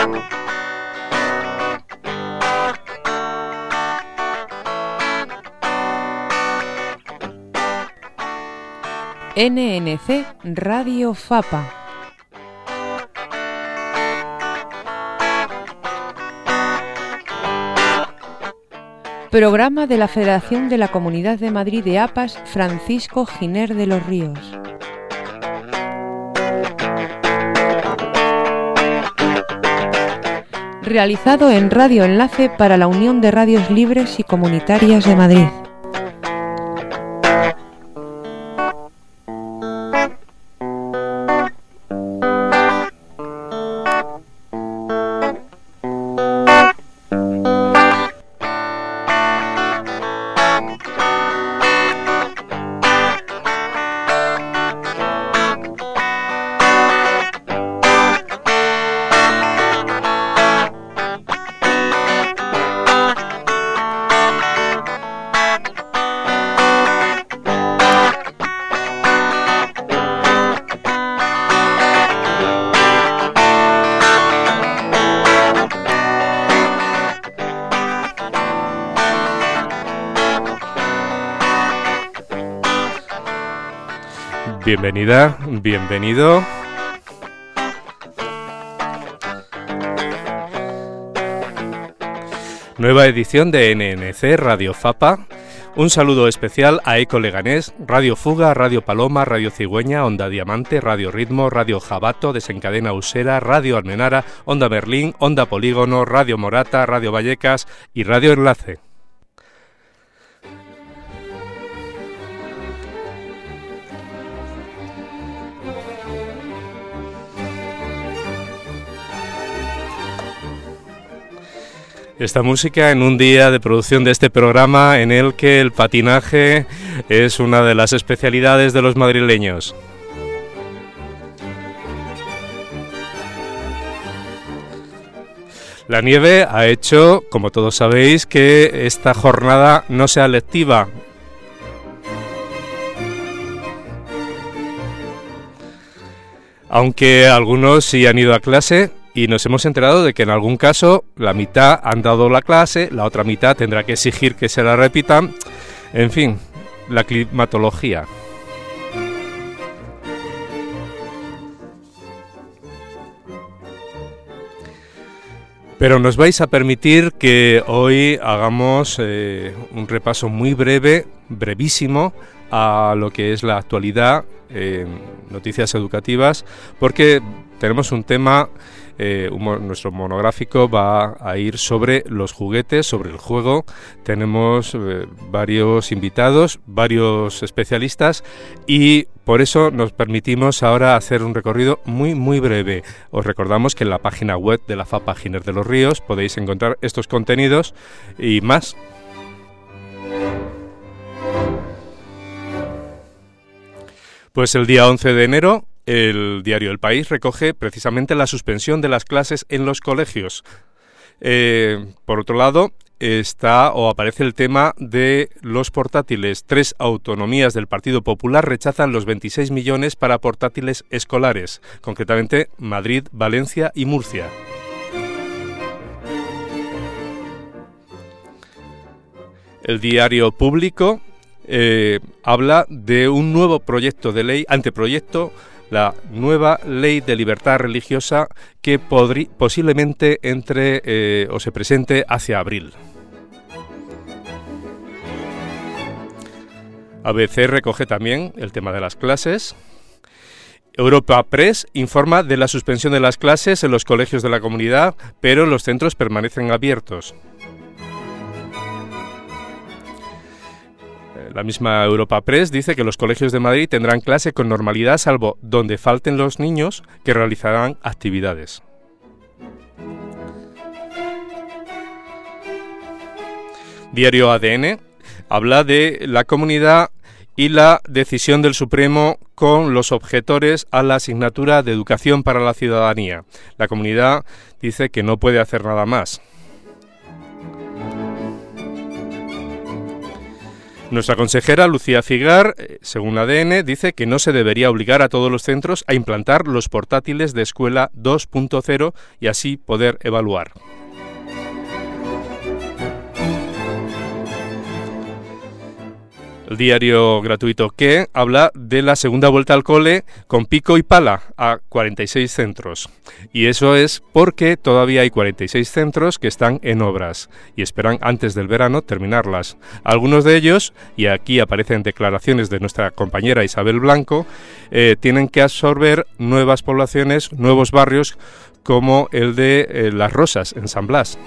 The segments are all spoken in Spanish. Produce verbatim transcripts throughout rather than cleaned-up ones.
N N C Radio Fapa. Programa de la Federación de la Comunidad de Madrid de A P A S Francisco Giner de los Ríos. Realizado en Radio Enlace para la Unión de Radios Libres y Comunitarias de Madrid. Bienvenida, bienvenido. Nueva edición de N N C Radio Fapa. Un saludo especial a Eco Leganés, Radio Fuga, Radio Paloma, Radio Cigüeña, Onda Diamante, Radio Ritmo, Radio Jabato, Desencadena Usera, Radio Almenara, Onda Berlín, Onda Polígono, Radio Morata, Radio Vallecas y Radio Enlace. Esta música en un día de producción de este programa en el que el patinaje es una de las especialidades de los madrileños. La nieve ha hecho, como todos sabéis, que esta jornada no sea lectiva. Aunque algunos sí han ido a clase. Y nos hemos enterado de que en algún caso la mitad han dado la clase, la otra mitad tendrá que exigir que se la repitan. En fin, la climatología. Pero nos vais a permitir que hoy hagamos eh, un repaso muy breve, brevísimo, a lo que es la actualidad, eh, noticias educativas, porque tenemos un tema... Eh, un, nuestro monográfico va a ir sobre los juguetes, sobre el juego. Tenemos eh, varios invitados, varios especialistas y por eso nos permitimos ahora hacer un recorrido muy muy breve. Os recordamos que en la página web de la Fapa Giner de los Ríos podéis encontrar estos contenidos y más. Pues el día once de enero el diario El País recoge precisamente la suspensión de las clases en los colegios. Eh, por otro lado, está o aparece el tema de los portátiles. Tres autonomías del Partido Popular rechazan los veintiséis millones para portátiles escolares, concretamente Madrid, Valencia y Murcia. El diario Público eh, habla de un nuevo proyecto de ley, anteproyecto, la nueva ley de libertad religiosa que podri, posiblemente entre eh, o se presente hacia abril. A B C recoge también el tema de las clases. Europa Press informa de la suspensión de las clases en los colegios de la comunidad, pero los centros permanecen abiertos. La misma Europa Press dice que los colegios de Madrid tendrán clase con normalidad, salvo donde falten los niños que realizarán actividades. Diario A D N habla de la comunidad y la decisión del Supremo con los objetores a la asignatura de Educación para la Ciudadanía. La comunidad dice que no puede hacer nada más. Nuestra consejera Lucía Figar, según A D N, dice que no se debería obligar a todos los centros a implantar los portátiles de escuela dos punto cero y así poder evaluar. El diario gratuito Que habla de la segunda vuelta al cole con pico y pala a cuarenta y seis centros. Y eso es porque todavía hay cuarenta y seis centros que están en obras y esperan antes del verano terminarlas. Algunos de ellos, y aquí aparecen declaraciones de nuestra compañera Isabel Blanco, eh, tienen que absorber nuevas poblaciones, nuevos barrios como el de eh, Las Rosas, en San Blas.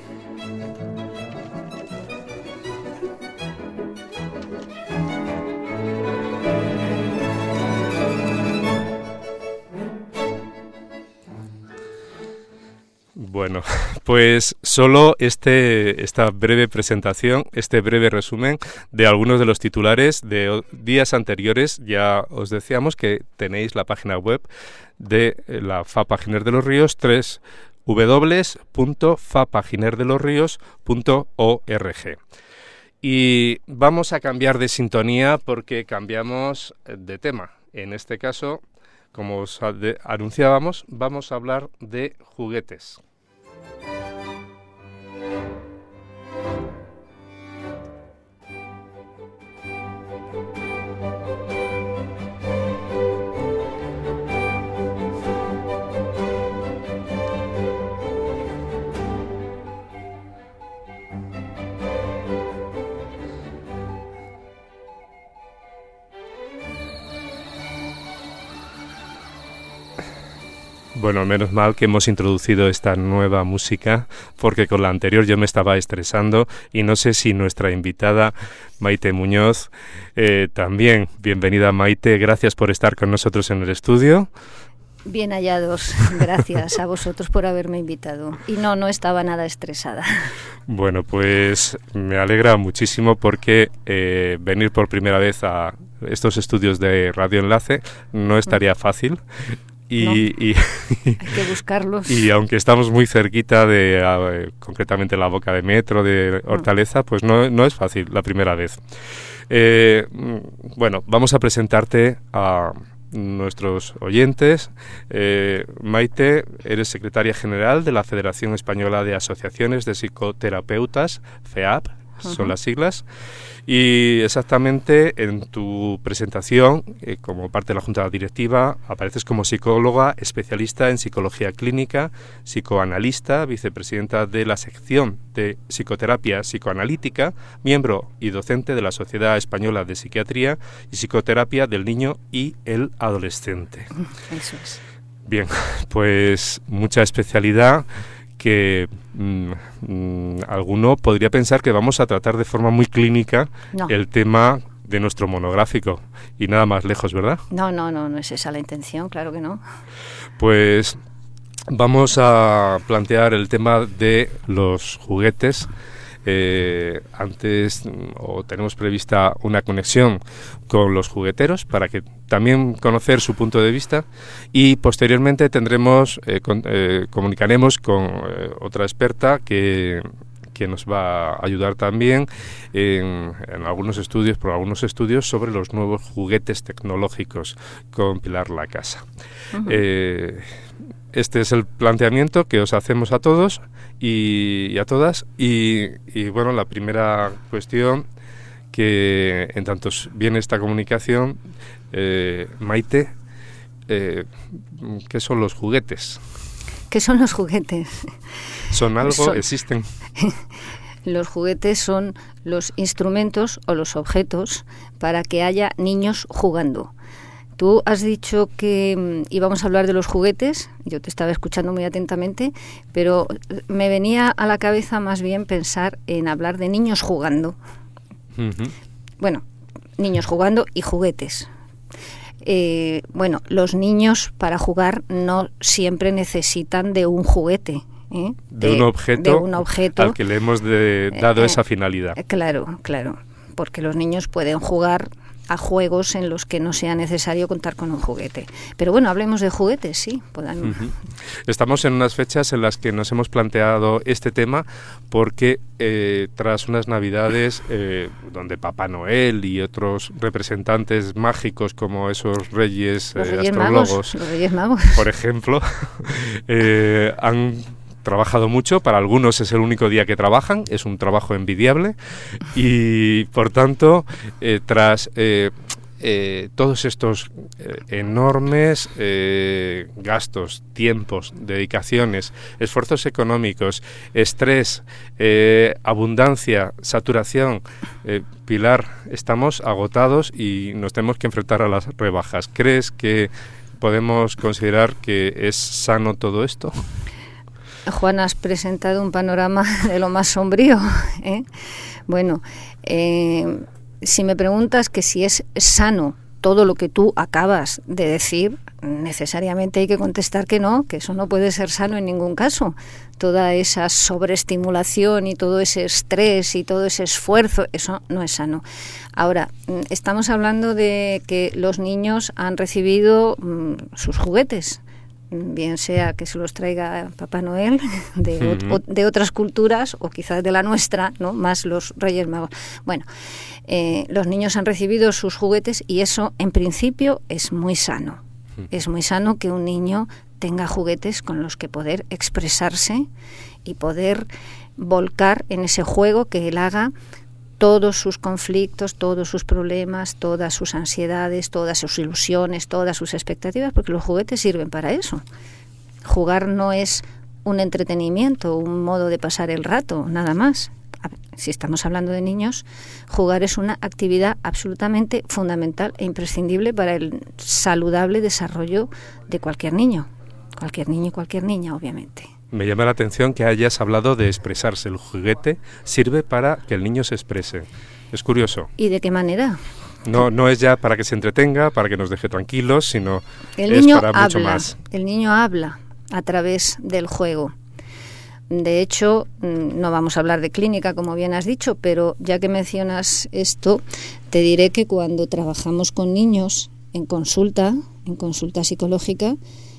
Bueno, pues solo este, esta breve presentación, este breve resumen de algunos de los titulares de días anteriores. Ya os decíamos que tenéis la página web de la FAPA Giner de los Ríos, doble u doble u doble u punto fapa giner de los ríos punto org. Y vamos a cambiar de sintonía porque cambiamos de tema. En este caso, como os anunciábamos, vamos a hablar de juguetes. Bueno, menos mal que hemos introducido esta nueva música, porque con la anterior yo me estaba estresando y no sé si nuestra invitada Maite Muñoz eh, también. Bienvenida, Maite, gracias por estar con nosotros en el estudio. Bien hallados, gracias a vosotros por haberme invitado. Y no, no estaba nada estresada. Bueno, pues me alegra muchísimo porque eh, venir por primera vez a estos estudios de Radio Enlace no estaría fácil. Y, no, y, hay que buscarlos. Y aunque estamos muy cerquita de, uh, concretamente la boca de metro de Hortaleza, pues no, no es fácil la primera vez. Eh, bueno, vamos a presentarte a nuestros oyentes. Eh, Maite, eres secretaria general de la Federación Española de Asociaciones de Psicoterapeutas, FEAP, uh-huh. son las siglas. Y exactamente en tu presentación, eh, como parte de la Junta Directiva, apareces como psicóloga especialista en psicología clínica, psicoanalista, vicepresidenta de la sección de psicoterapia psicoanalítica, miembro y docente de la Sociedad Española de Psiquiatría y Psicoterapia del Niño y el Adolescente. Eso es. Bien, pues mucha especialidad que mmm, mmm, alguno podría pensar que vamos a tratar de forma muy clínica no. el tema de nuestro monográfico y nada más lejos, ¿verdad? No, no, no, no es esa la intención, claro que no. Pues vamos a plantear el tema de los juguetes. Eh, antes o tenemos prevista una conexión con los jugueteros para que también conocer su punto de vista y posteriormente tendremos eh, con, eh, comunicaremos con eh, otra experta que que nos va a ayudar también en, en algunos estudios, por algunos estudios sobre los nuevos juguetes tecnológicos con Pilar Lacasa. Uh-huh. Eh, este es el planteamiento que os hacemos a todos y, y a todas y, y bueno, la primera cuestión que en tanto viene esta comunicación, eh, Maite, eh, ¿qué son los juguetes? ¿Qué son los juguetes? ¿Son algo? Son... ¿Existen? Los juguetes son los instrumentos o los objetos para que haya niños jugando. Tú has dicho que um, íbamos a hablar de los juguetes, yo te estaba escuchando muy atentamente, pero me venía a la cabeza más bien pensar en hablar de niños jugando. Uh-huh. Bueno, niños jugando y juguetes. Eh, bueno, los niños para jugar no siempre necesitan de un juguete. ¿eh? De, de, un objeto de un objeto al que le hemos de, dado eh, esa finalidad. Eh, claro, claro, porque los niños pueden jugar a juegos en los que no sea necesario contar con un juguete. Pero bueno, hablemos de juguetes, sí. Podemos. Uh-huh. Estamos en unas fechas en las que nos hemos planteado este tema porque eh, tras unas Navidades eh, donde Papá Noel y otros representantes mágicos como esos reyes, los eh, reyes astrólogos, magos, los reyes magos, por ejemplo, eh, han trabajado mucho, para algunos es el único día que trabajan, es un trabajo envidiable y por tanto eh, tras eh, eh, todos estos eh, enormes eh, gastos, tiempos, dedicaciones, esfuerzos económicos, estrés, eh, abundancia, saturación, eh, Pilar, estamos agotados y nos tenemos que enfrentar a las rebajas. ¿Crees que podemos considerar que es sano todo esto? Juan, has presentado un panorama de lo más sombrío, ¿eh? Bueno, eh, si me preguntas que si es sano todo lo que tú acabas de decir, necesariamente hay que contestar que no, que eso no puede ser sano en ningún caso. Toda esa sobreestimulación y todo ese estrés y todo ese esfuerzo, eso no es sano. Ahora, estamos hablando de que los niños han recibido mmm, sus juguetes, bien sea que se los traiga Papá Noel de, uh-huh. o, de otras culturas o quizás de la nuestra, ¿no? Más los Reyes Magos. Bueno, eh, los niños han recibido sus juguetes y eso en principio es muy sano. Uh-huh. Es muy sano que un niño tenga juguetes con los que poder expresarse y poder volcar en ese juego que él haga todos sus conflictos, todos sus problemas, todas sus ansiedades, todas sus ilusiones, todas sus expectativas, porque los juguetes sirven para eso. Jugar no es un entretenimiento, un modo de pasar el rato, nada más. Si estamos hablando de niños, jugar es una actividad absolutamente fundamental e imprescindible para el saludable desarrollo de cualquier niño. Cualquier niño y cualquier niña, obviamente. Me llama la atención que hayas hablado de expresarse. El juguete sirve para que el niño se exprese. Es curioso. ¿Y de qué manera? No, no es ya para que se entretenga, para que nos deje tranquilos, sino el es niño para habla, mucho más. El niño habla a través del juego. De hecho, no vamos a hablar de clínica, como bien has dicho, pero ya que mencionas esto, te diré que cuando trabajamos con niños en consulta, en consulta psicológica,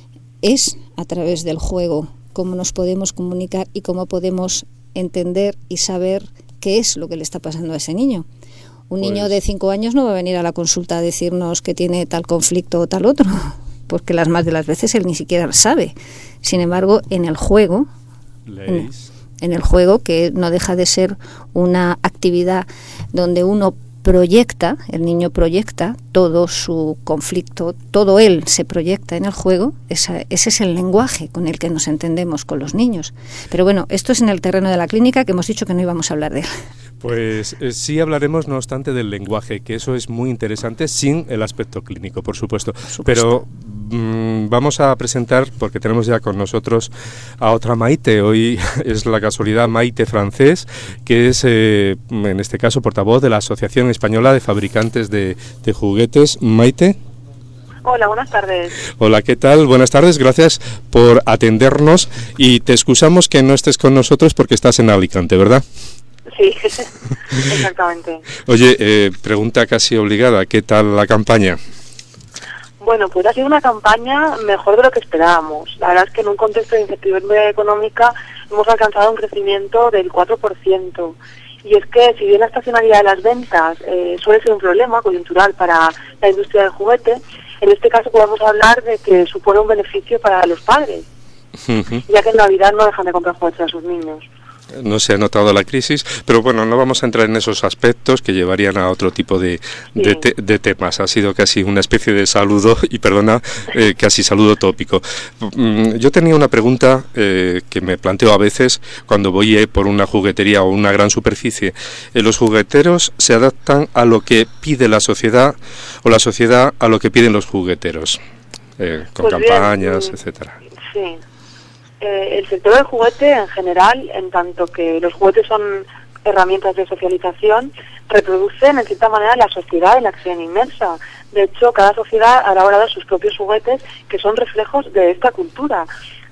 es a través del juego cómo nos podemos comunicar y cómo podemos entender y saber qué es lo que le está pasando a ese niño. Un pues... niño de cinco años no va a venir a la consulta a decirnos que tiene tal conflicto o tal otro, porque las más de las veces él ni siquiera sabe. Sin embargo, en el juego, en, en el juego, que no deja de ser una actividad donde uno proyecta, el niño proyecta todo su conflicto, todo él se proyecta en el juego, esa, ese es el lenguaje con el que nos entendemos con los niños. Pero bueno, esto es en el terreno de la clínica, que hemos dicho que no íbamos a hablar de él. Pues eh, sí hablaremos, no obstante, del lenguaje, que eso es muy interesante, sin el aspecto clínico, por supuesto. Por supuesto. Pero mmm, vamos a presentar, porque tenemos ya con nosotros a otra Maite. Hoy es la casualidad Maite Francés, que es, eh, en este caso, portavoz de la Asociación Española de Fabricantes de, de Juguetes. Maite. Hola, buenas tardes. Hola, ¿qué tal? Buenas tardes, gracias por atendernos y te excusamos que no estés con nosotros porque estás en Alicante, ¿verdad? Sí, exactamente. Oye, eh, pregunta casi obligada, ¿qué tal la campaña? Bueno, pues ha sido una campaña mejor de lo que esperábamos. La verdad es que en un contexto de incertidumbre económica hemos alcanzado un crecimiento del cuatro por ciento. Y es que, si bien la estacionalidad de las ventas eh, suele ser un problema coyuntural para la industria del juguete, en este caso podemos hablar de que supone un beneficio para los padres, uh-huh. ya que en Navidad no dejan de comprar juguetes a sus niños. No se ha notado la crisis, pero bueno, no vamos a entrar en esos aspectos que llevarían a otro tipo de, sí. de, te, de temas. Ha sido casi una especie de saludo, y perdona, eh, casi saludo tópico. Yo tenía una pregunta eh, que me planteo a veces cuando voy eh, por una juguetería o una gran superficie. Eh, ¿Los jugueteros se adaptan a lo que pide la sociedad o la sociedad a lo que piden los jugueteros? Eh, con pues campañas, bien, etcétera. Sí. Eh, el sector del juguete en general, en tanto que los juguetes son herramientas de socialización, reproducen en cierta manera la sociedad en la que se inmersa. De hecho, cada sociedad ha elaborado sus propios juguetes que son reflejos de esta cultura.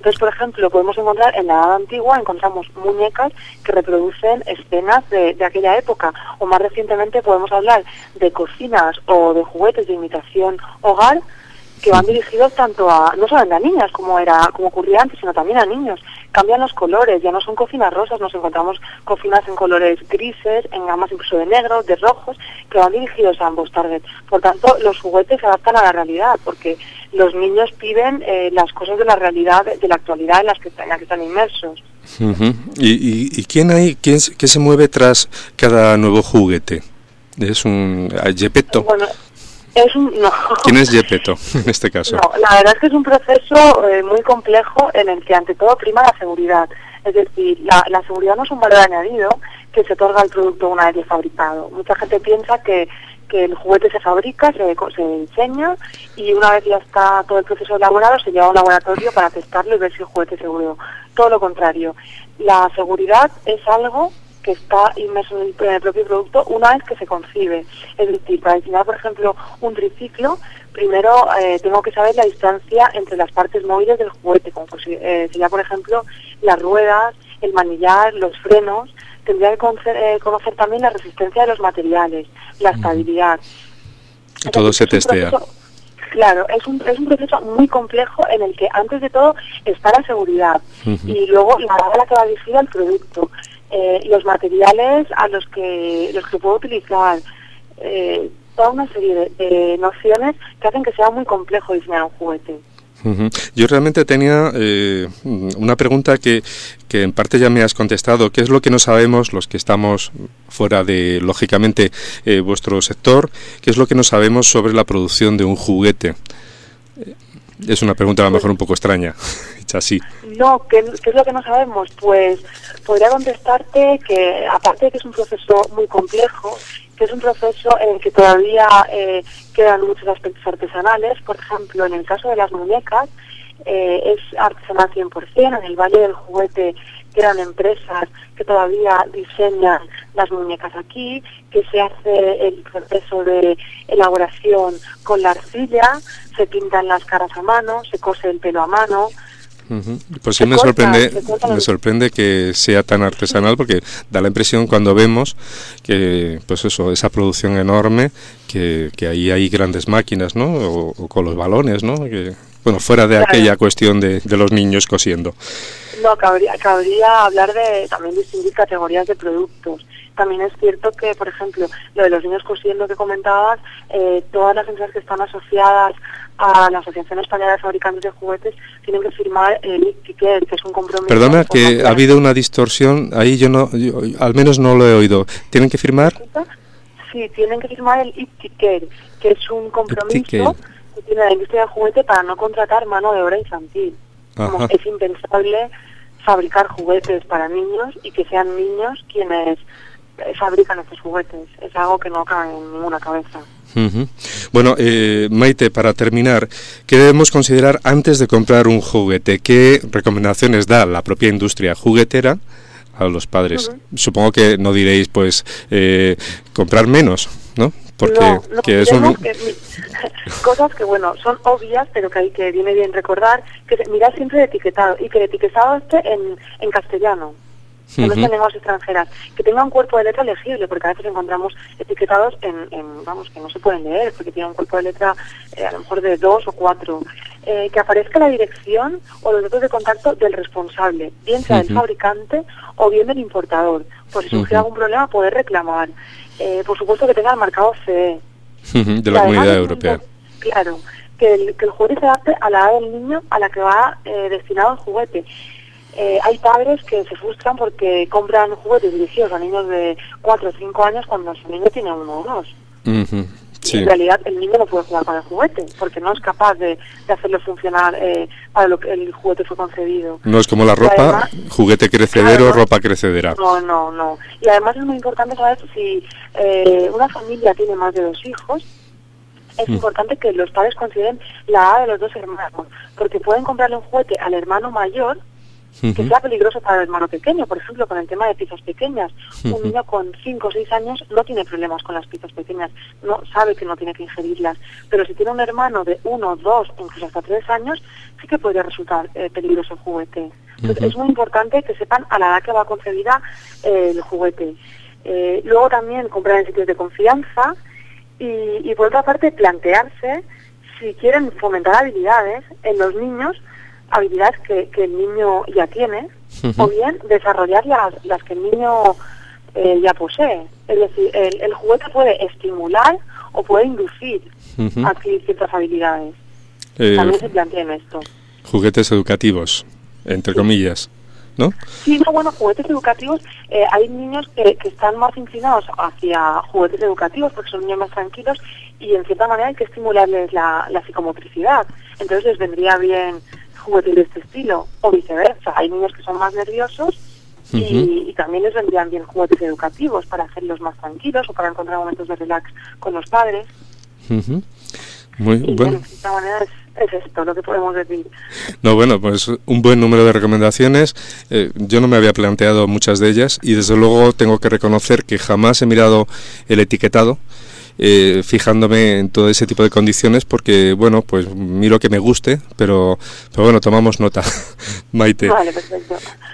Entonces, por ejemplo, podemos encontrar en la edad antigua, encontramos muñecas que reproducen escenas de, de aquella época, o más recientemente podemos hablar de cocinas o de juguetes de imitación hogar que van dirigidos tanto a, no solamente a niñas como era como ocurría antes, sino también a niños. Cambian los colores, ya no son cocinas rosas, nos encontramos cocinas en colores grises, en gamas incluso de negro, de rojos, que van dirigidos a ambos targets. Por tanto, los juguetes se adaptan a la realidad, porque los niños piden eh, las cosas de la realidad, de la actualidad en las que, en las que están inmersos. Uh-huh. ¿Y, y, y quién hay, quién, qué se mueve tras cada nuevo juguete? ¿Es un Gepetto? Bueno, es un, no. ¿Quién es Gepetto en este caso? No, la verdad es que es un proceso eh, muy complejo en el que ante todo prima la seguridad. Es decir, la, la seguridad no es un valor añadido que se otorga al producto una vez fabricado. Mucha gente piensa que, que el juguete se fabrica, se, se diseña y una vez ya está todo el proceso elaborado se lleva a un laboratorio para testarlo y ver si el juguete es seguro. Todo lo contrario. La seguridad es algo que está inmerso en el, en el propio producto una vez que se concibe. Es decir, para diseñar, por ejemplo, un triciclo, primero eh, tengo que saber la distancia entre las partes móviles del juguete, como pues, eh, sería, por ejemplo, las ruedas, el manillar, los frenos. Tendría que conocer, eh, conocer también la resistencia de los materiales, la estabilidad. Y todo se testea. Proceso, claro, es un, es un proceso muy complejo en el que antes de todo está la seguridad uh-huh. y luego la edad a la que va dirigida el producto. Eh, los materiales a los que los que puedo utilizar, eh, toda una serie de, de nociones que hacen que sea muy complejo diseñar un juguete. Uh-huh. Yo realmente tenía eh, una pregunta que, que en parte ya me has contestado. ¿Qué es lo que no sabemos los que estamos fuera de, lógicamente, eh, vuestro sector? ¿Qué es lo que no sabemos sobre la producción de un juguete? Es una pregunta a lo mejor un poco extraña, hecha así. No, ¿qué, ¿qué es lo que no sabemos? Pues podría contestarte que, aparte de que es un proceso muy complejo, que es un proceso en el que todavía eh, quedan muchos aspectos artesanales. Por ejemplo, en el caso de las muñecas, eh, es artesanal cien por ciento. En el Valle del Juguete quedan empresas que todavía diseñan las muñecas aquí, que se hace el proceso de elaboración con la arcilla, se pintan las caras a mano, se cose el pelo a mano. Uh-huh. Pues sí me sorprende, me sorprende que sea tan artesanal, porque da la impresión cuando vemos que, pues eso, esa producción enorme, que, que ahí hay grandes máquinas, ¿no? O, o con los balones, ¿no? Que, bueno, fuera de claro. aquella cuestión de, de los niños cosiendo. No, cabría, cabría hablar de también distinguir categorías de productos. También es cierto que, por ejemplo, lo de los niños cosiendo que comentabas, eh, todas las empresas que están asociadas a la Asociación Española de Fabricantes de Juguetes tienen que firmar el I P T I C E R, que es un compromiso. Perdona, que ha habido una distorsión, ahí yo no, yo, al menos no lo he oído. ¿Tienen que firmar? Sí, tienen que firmar el I P T I C E R, que es un compromiso que tiene la industria del juguete para no contratar mano de obra infantil. Como es impensable fabricar juguetes para niños y que sean niños quienes fabrican estos juguetes. Es algo que no cabe en ninguna cabeza. Uh-huh. Bueno, eh, Maite, para terminar, ¿qué debemos considerar antes de comprar un juguete? ¿Qué recomendaciones da la propia industria juguetera a los padres? Uh-huh. Supongo que no diréis, pues, eh, comprar menos, ¿no? Porque no, no, que es un... que, cosas que, bueno, son obvias, pero que, hay, que viene bien recordar, que mirar siempre el etiquetado, y que el etiquetado esté en, en castellano, que uh-huh. no esté en lenguas extranjeras, que tenga un cuerpo de letra legible, porque a veces encontramos etiquetados en, en vamos, que no se pueden leer, porque tiene un cuerpo de letra eh, a lo mejor de dos o cuatro, eh, que aparezca la dirección o los datos de contacto del responsable, bien sea uh-huh. del fabricante o bien del importador, por si surge uh-huh. algún problema poder reclamar. Eh, por supuesto que tenga el marcado C E. Uh-huh, de la Comunidad Europea. Claro, que el, que el juguete se adapte a la edad del niño a la que va eh, destinado el juguete. Eh, hay padres que se frustran porque compran juguetes dirigidos a niños de cuatro o cinco años cuando su niño tiene uno o dos. Uh-huh, sí. En realidad el niño no puede jugar con el juguete porque no es capaz de, de hacerlo funcionar eh, para lo que el juguete fue concebido. No es como la ropa, además, juguete crecedero, además, ropa crecedera. No, no, no. Y además es muy importante saber si eh, una familia tiene más de dos hijos, es mm. importante que los padres consideren la edad de los dos hermanos, porque pueden comprarle un juguete al hermano mayor uh-huh. que sea peligroso para el hermano pequeño. Por ejemplo, con el tema de piezas pequeñas. Uh-huh. Un niño con cinco o seis años no tiene problemas con las piezas pequeñas, no sabe que no tiene que ingerirlas. Pero si tiene un hermano de uno, dos, incluso hasta tres años, sí que podría resultar eh, peligroso el juguete. Entonces, uh-huh. es muy importante que sepan a la edad que va concebida eh, el juguete. Eh, luego también comprar en sitios de confianza y, y por otra parte plantearse si quieren fomentar habilidades en los niños, habilidades que, que el niño ya tiene, uh-huh. o bien desarrollar las, las que el niño eh, ya posee. Es decir, el, el juguete puede estimular o puede inducir uh-huh. a adquirir ciertas habilidades. Eh, También se plantea esto. Juguetes educativos, entre sí. comillas, ¿no? Sí, no, bueno, juguetes educativos, eh, hay niños que, que están más inclinados hacia juguetes educativos porque son niños más tranquilos y en cierta manera hay que estimularles la, la psicomotricidad. Entonces les vendría bien juguetes de este estilo, o viceversa. Hay niños que son más nerviosos y, uh-huh. y también les vendrían bien juguetes educativos para hacerlos más tranquilos o para encontrar momentos de relax con los padres. Uh-huh. Muy y bueno. De cierta manera es, es esto lo que podemos decir. No, bueno, pues un buen número de recomendaciones. Eh, yo no me había planteado muchas de ellas y desde luego tengo que reconocer que jamás he mirado el etiquetado. Eh, fijándome en todo ese tipo de condiciones porque, bueno, pues miro que me guste, pero, pero bueno, tomamos nota. Maite. Vale, perfecto.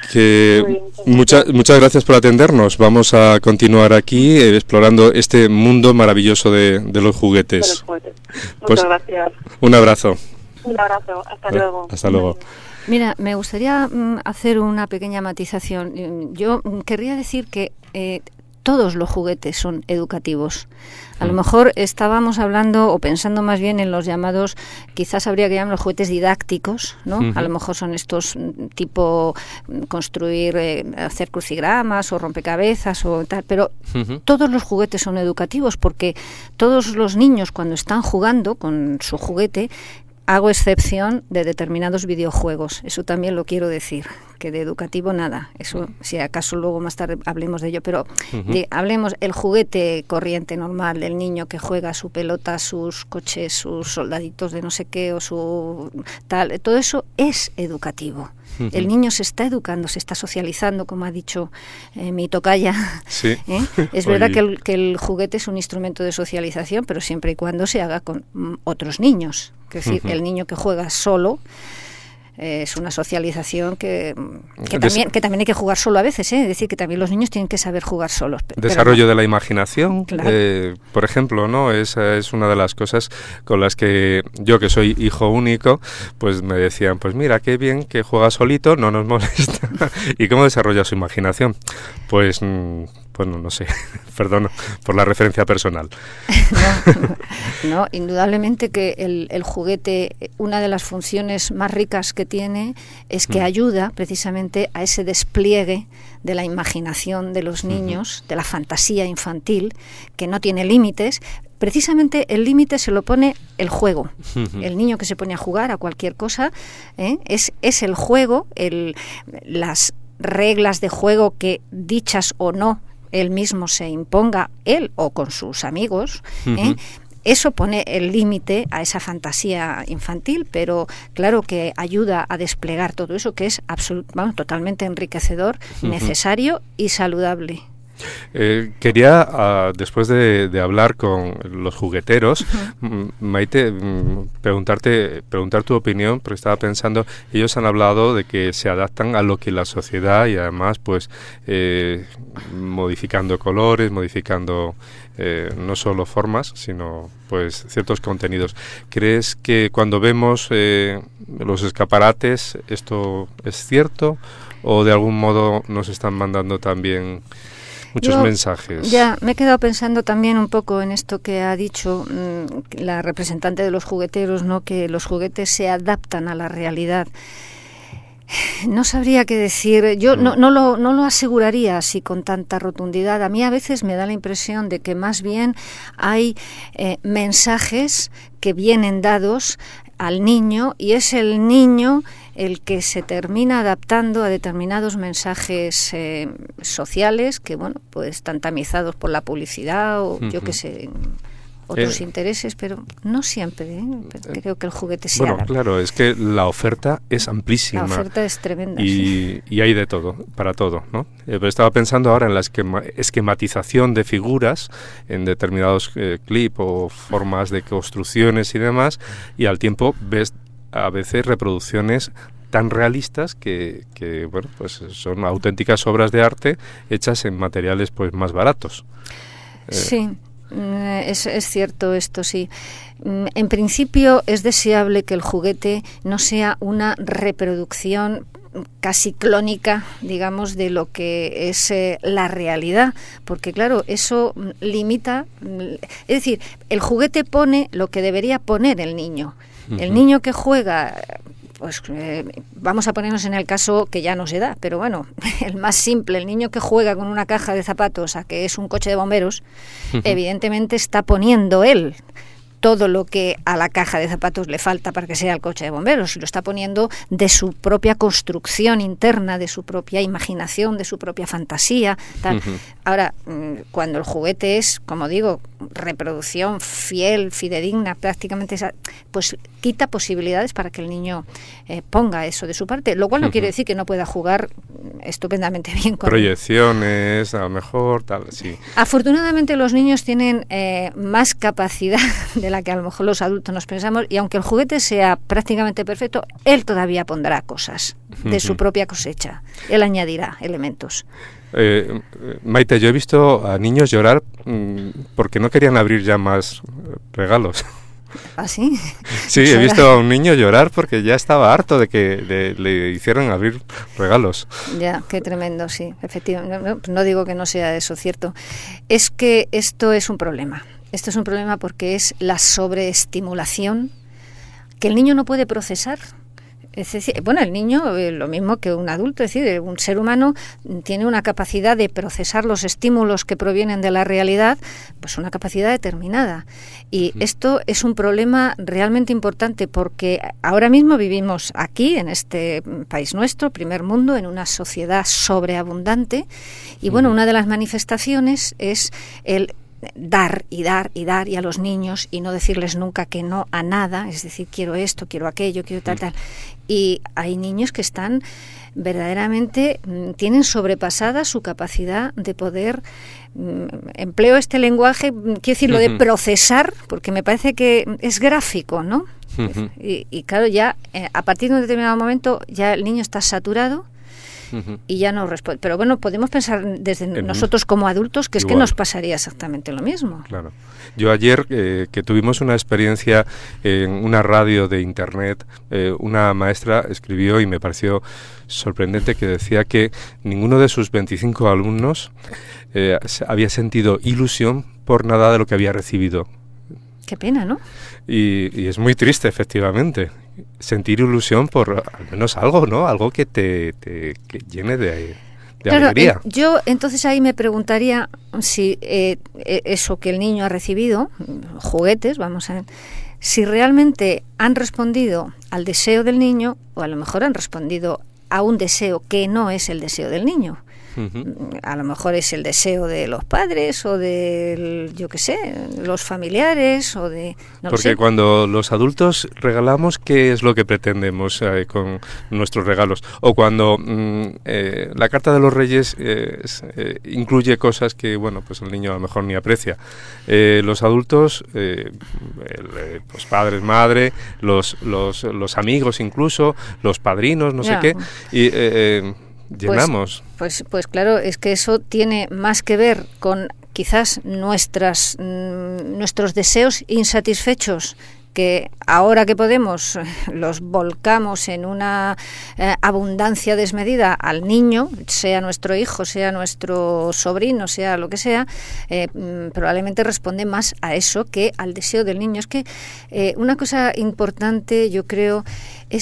Que bien, mucha, muchas gracias por atendernos. Vamos a continuar aquí eh, explorando este mundo maravilloso de, de los juguetes. De los juguetes. Muchas pues, gracias. Un abrazo. Un abrazo. Hasta luego. Hasta luego. Mira, me gustaría mm, hacer una pequeña matización. Yo mm, querría decir que eh, todos los juguetes son educativos. A lo mejor estábamos hablando o pensando más bien en los llamados, quizás habría que llamar los juguetes didácticos, ¿no? Uh-huh. A lo mejor son estos tipo construir, eh, hacer crucigramas o rompecabezas o tal, pero uh-huh. todos los juguetes son educativos porque todos los niños cuando están jugando con su juguete, hago excepción de determinados videojuegos, eso también lo quiero decir, que de educativo nada, eso si acaso luego más tarde hablemos de ello, pero uh-huh. de, hablemos el juguete corriente normal del niño que juega su pelota, sus coches, sus soldaditos de no sé qué o su tal, todo eso es educativo. Uh-huh. El niño se está educando, se está socializando, como ha dicho eh, mi tocaya. Sí. ¿Eh? Es verdad que el, que el juguete es un instrumento de socialización, pero siempre y cuando se haga con mm, otros niños. Es decir, uh-huh. el niño que juega solo eh, es una socialización que, que, también, que también hay que jugar solo a veces, ¿eh? Es decir, que también los niños tienen que saber jugar solos. Desarrollo no. de la imaginación, claro. eh, por ejemplo, ¿no? Esa es una de las cosas con las que yo, que soy hijo único, pues me decían, pues mira, qué bien que juega solito, no nos molesta. ¿Y cómo desarrolla su imaginación? Pues... Mmm, Pues no, no sé, perdón por la referencia personal. No, no, indudablemente que el, el juguete, una de las funciones más ricas que tiene es que mm. ayuda precisamente a ese despliegue de la imaginación de los niños, uh-huh. de la fantasía infantil, que no tiene límites. Precisamente el límite se lo pone el juego. Uh-huh. El niño que se pone a jugar a cualquier cosa, ¿eh? es, es el juego, el, las reglas de juego que, dichas o no, él mismo se imponga, él o con sus amigos, uh-huh. ¿eh? Eso pone el límite a esa fantasía infantil, pero claro que ayuda a desplegar todo eso que es absolut- bueno, totalmente enriquecedor, uh-huh. necesario y saludable. Eh, quería, uh, después de, de hablar con los jugueteros, uh-huh. Maite, preguntarte, preguntar tu opinión, porque estaba pensando, ellos han hablado de que se adaptan a lo que la sociedad y además, pues, eh, modificando colores, modificando eh, no solo formas, sino, pues, ciertos contenidos. ¿Crees que cuando vemos eh, los escaparates esto es cierto o de algún modo nos están mandando también muchos Yo, mensajes? Ya, me he quedado pensando también un poco en esto que ha dicho mmm, la representante de los jugueteros, ¿no? Que los juguetes se adaptan a la realidad. No sabría qué decir, yo no, no, lo, no lo aseguraría así con tanta rotundidad. A mí a veces me da la impresión de que más bien hay eh, mensajes que vienen dados al niño y es el niño el que se termina adaptando a determinados mensajes eh, sociales que, bueno, pues están tamizados por la publicidad o uh-huh. yo qué sé, otros eh, intereses, pero no siempre, ¿eh? Creo que el juguete sea... Bueno, claro, es que la oferta es amplísima. La oferta es tremenda, y, sí. y hay de todo, para todo, ¿no? Eh, pero estaba pensando ahora en la esquema, esquematización de figuras en determinados eh, clips o formas de construcciones y demás, y al tiempo ves a veces reproducciones tan realistas que, que bueno, pues son auténticas obras de arte hechas en materiales pues más baratos. Eh, sí. Es, es cierto esto, sí. En principio es deseable que el juguete no sea una reproducción casi clónica, digamos, de lo que es eh, la realidad, porque claro, eso limita, es decir, el juguete pone lo que debería poner el niño. Uh-huh. El niño que juega, pues eh, vamos a ponernos en el caso que ya no se da, pero bueno, el más simple, el niño que juega con una caja de zapatos a que es un coche de bomberos, uh-huh. evidentemente está poniendo él todo lo que a la caja de zapatos le falta para que sea el coche de bomberos, y lo está poniendo de su propia construcción interna, de su propia imaginación, de su propia fantasía, tal. Uh-huh. Ahora, cuando el juguete es, como digo, reproducción fiel, fidedigna, prácticamente, esa, pues quita posibilidades para que el niño eh, ponga eso de su parte, lo cual no uh-huh. quiere decir que no pueda jugar estupendamente bien con proyecciones, a lo mejor, tal, sí. Afortunadamente los niños tienen eh, más capacidad de la que a lo mejor los adultos nos pensamos, y aunque el juguete sea prácticamente perfecto, él todavía pondrá cosas de uh-huh. su propia cosecha, él añadirá elementos. Eh, Maite, yo he visto a niños llorar mmm, porque no querían abrir ya más regalos. ¿Ah, sí? Sí, he visto a un niño llorar porque ya estaba harto de que de, le hicieran abrir regalos. Ya, qué tremendo, sí, efectivamente. No, no digo que no sea eso cierto. Es que esto es un problema. Esto es un problema porque es la sobreestimulación que el niño no puede procesar. Es decir, bueno, el niño, eh, lo mismo que un adulto, es decir, un ser humano tiene una capacidad de procesar los estímulos que provienen de la realidad, pues una capacidad determinada. Y uh-huh. esto es un problema realmente importante porque ahora mismo vivimos aquí, en este país nuestro, primer mundo, en una sociedad sobreabundante, y bueno, uh-huh. una de las manifestaciones es el dar y dar y dar y a los niños y no decirles nunca que no a nada, es decir, quiero esto, quiero aquello, quiero tal, tal. Y hay niños que están verdaderamente, tienen sobrepasada su capacidad de poder, empleo este lenguaje, quiero decir, lo de procesar, porque me parece que es gráfico, ¿no? Uh-huh. Y, y claro, ya eh, a partir de un determinado momento ya el niño está saturado. Uh-huh. Y ya no responde. Pero bueno, podemos pensar desde en nosotros como adultos que es igual. Que nos pasaría exactamente lo mismo. Claro. Yo ayer eh, que tuvimos una experiencia en una radio de internet, eh, una maestra escribió y me pareció sorprendente que decía que ninguno de sus veinticinco alumnos eh, había sentido ilusión por nada de lo que había recibido. Qué pena, ¿no? Y, y es muy triste, efectivamente, sentir ilusión por al menos algo, ¿no? Algo que te, te que llene de, de claro, alegría. Eh, yo entonces ahí me preguntaría si eh, eso que el niño ha recibido, juguetes, vamos a ver, si realmente han respondido al deseo del niño o a lo mejor han respondido a un deseo que no es el deseo del niño. Uh-huh. A lo mejor es el deseo de los padres o de, yo qué sé, los familiares o de... No Porque sé. Cuando los adultos regalamos, ¿qué es lo que pretendemos eh, con nuestros regalos? O cuando mm, eh, la carta de los Reyes eh, es, eh, incluye cosas que, bueno, pues el niño a lo mejor ni aprecia. Eh, los adultos, eh, el, pues padres, madre, los, los, los amigos incluso, los padrinos, no ya. sé qué, y... Eh, eh, llenamos. Pues, pues, pues claro, es que eso tiene más que ver con quizás nuestras mmm, nuestros deseos insatisfechos, que ahora que podemos los volcamos en una eh, abundancia desmedida al niño, sea nuestro hijo, sea nuestro sobrino, sea lo que sea, eh, probablemente responde más a eso que al deseo del niño. Es que eh, una cosa importante, yo creo, es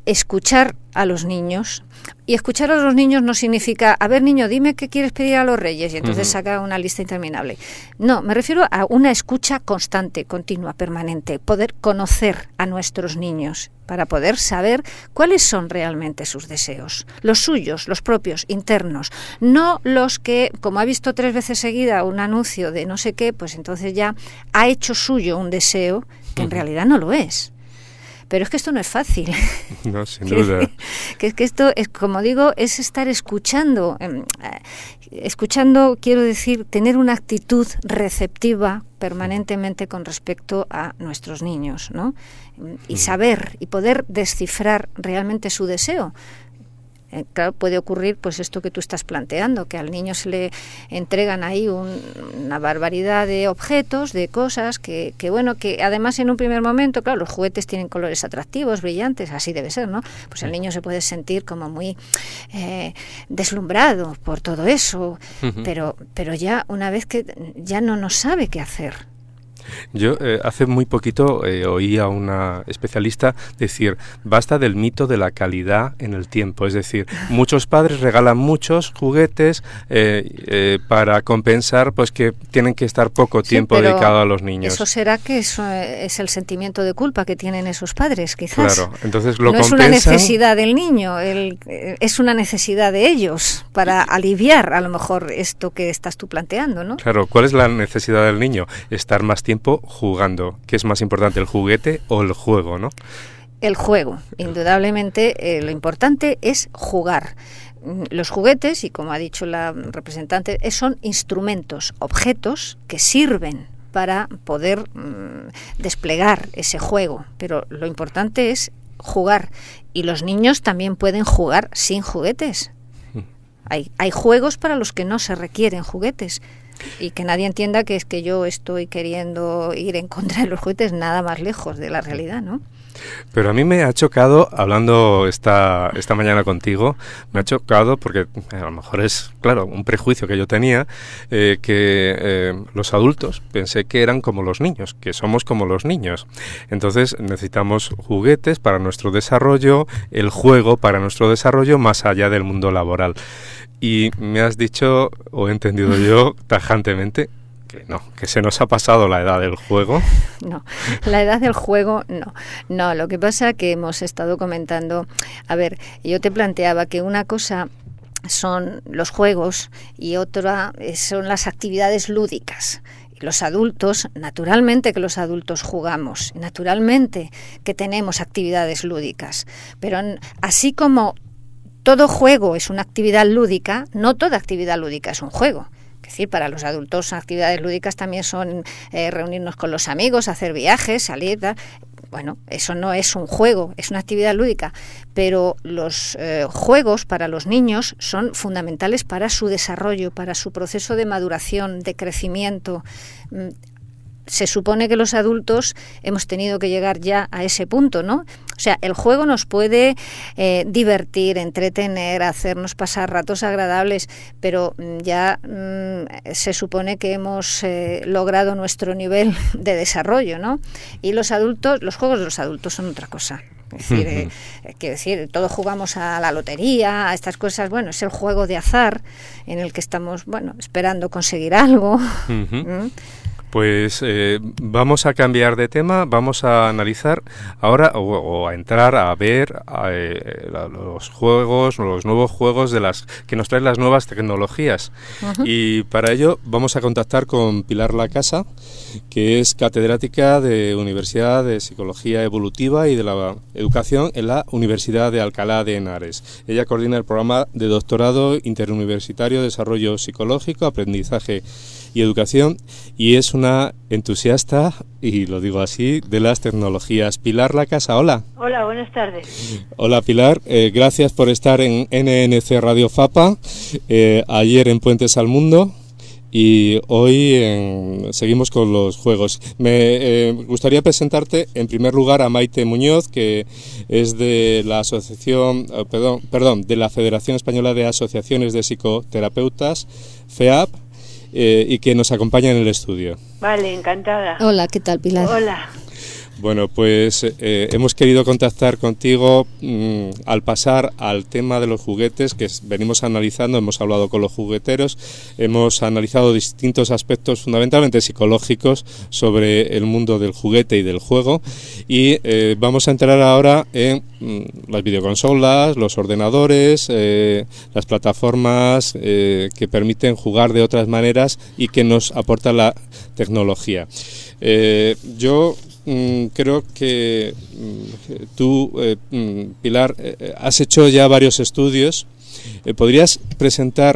escuchar a los niños. Y escuchar a los niños no significa, a ver, niño, dime qué quieres pedir a los reyes, y entonces uh-huh. saca una lista interminable. No, me refiero a una escucha constante, continua, permanente, poder conocer a nuestros niños para poder saber cuáles son realmente sus deseos, los suyos, los propios, internos, no los que, como ha visto tres veces seguida un anuncio de no sé qué, pues entonces ya ha hecho suyo un deseo que uh-huh. en realidad no lo es. Pero es que esto no es fácil. No, sin duda. Que es que esto, es, como digo, es estar escuchando. Eh, escuchando, quiero decir, tener una actitud receptiva permanentemente con respecto a nuestros niños, ¿no? Y saber y poder descifrar realmente su deseo. Eh, claro, puede ocurrir pues esto que tú estás planteando, que al niño se le entregan ahí un, una barbaridad de objetos, de cosas, que, que bueno, que además en un primer momento, claro, los juguetes tienen colores atractivos, brillantes, así debe ser, ¿no? Pues el niño se puede sentir como muy eh, deslumbrado por todo eso, uh-huh. pero, pero ya una vez que ya no nos sabe qué hacer. Yo eh, hace muy poquito eh, oí a una especialista decir, basta del mito de la calidad en el tiempo, es decir, muchos padres regalan muchos juguetes eh, eh, para compensar pues que tienen que estar poco tiempo sí, dedicado a los niños. Eso será que eso es el sentimiento de culpa que tienen esos padres, quizás. Claro, entonces lo no compensan. No es una necesidad del niño, el, es una necesidad de ellos para aliviar a lo mejor esto que estás tú planteando, ¿no? Claro, ¿cuál es la necesidad del niño? Estar más tiempo jugando. ¿Qué es más importante, el juguete o el juego, no? El juego. Indudablemente, eh, lo importante es jugar. Los juguetes, y como ha dicho la representante, son instrumentos, objetos que sirven para poder mmm, desplegar ese juego. Pero lo importante es jugar. Y los niños también pueden jugar sin juguetes. Hay, hay juegos para los que no se requieren juguetes. Y que nadie entienda que es que yo estoy queriendo ir en contra de los juguetes, nada más lejos de la realidad, ¿no? Pero a mí me ha chocado, hablando esta, esta mañana contigo, me ha chocado porque a lo mejor es, claro, un prejuicio que yo tenía, eh, que eh, los adultos pensé que eran como los niños, que somos como los niños. Entonces necesitamos juguetes para nuestro desarrollo, el juego para nuestro desarrollo más allá del mundo laboral. Y me has dicho, o he entendido yo tajantemente, que no, que se nos ha pasado la edad del juego. No, la edad del juego no. No, lo que pasa que hemos estado comentando, a ver, yo te planteaba que una cosa son los juegos y otra son las actividades lúdicas. Los adultos, naturalmente que los adultos jugamos, naturalmente que tenemos actividades lúdicas, pero así como todo juego es una actividad lúdica, no toda actividad lúdica es un juego. Es decir, para los adultos actividades lúdicas también son eh, reunirnos con los amigos, hacer viajes, salir. ¿verdad? Bueno, eso no es un juego, es una actividad lúdica, pero los eh, juegos para los niños son fundamentales para su desarrollo, para su proceso de maduración, de crecimiento. Se supone que los adultos hemos tenido que llegar ya a ese punto, ¿no? O sea, el juego nos puede eh, divertir, entretener, hacernos pasar ratos agradables, pero ya mmm, se supone que hemos eh, logrado nuestro nivel de desarrollo, ¿no? Y los adultos, los juegos de los adultos son otra cosa. Es decir, eh, quiero decir, todos jugamos a la lotería, a estas cosas. Bueno, es el juego de azar en el que estamos, bueno, esperando conseguir algo. Uh-huh. ¿Mm? Pues eh, vamos a cambiar de tema, vamos a analizar ahora o, o a entrar a ver a, eh, los juegos, los nuevos juegos de las que nos traen las nuevas tecnologías. Uh-huh. Y para ello vamos a contactar con Pilar Lacasa, que es catedrática de Universidad de Psicología Evolutiva y de la Educación en la Universidad de Alcalá de Henares. Ella coordina el programa de doctorado interuniversitario de Desarrollo Psicológico, Aprendizaje y Educación, y es una entusiasta, y lo digo así, de las tecnologías. Pilar Lacasa, hola. Hola, buenas tardes. Hola Pilar, eh, gracias por estar en N N C Radio Fapa, eh, ayer en Puentes al Mundo, y hoy en, seguimos con los juegos. Me eh, gustaría presentarte en primer lugar a Maite Muñoz, que es de la asociación, oh, perdón, perdón, de la Federación Española de Asociaciones de Psicoterapeutas, F E A P, Eh, y que nos acompaña en el estudio. Vale, encantada. Hola, ¿qué tal, Pilar? Hola. Bueno, pues eh, hemos querido contactar contigo mmm, al pasar al tema de los juguetes que venimos analizando. Hemos hablado con los jugueteros, hemos analizado distintos aspectos fundamentalmente psicológicos sobre el mundo del juguete y del juego, y eh, vamos a entrar ahora en mmm, las videoconsolas, los ordenadores, eh, las plataformas eh, que permiten jugar de otras maneras y que nos aporta la tecnología. Eh, yo Mm, creo que mm, tú, eh, mm, Pilar, eh, has hecho ya varios estudios. Eh, ¿Podrías presentar,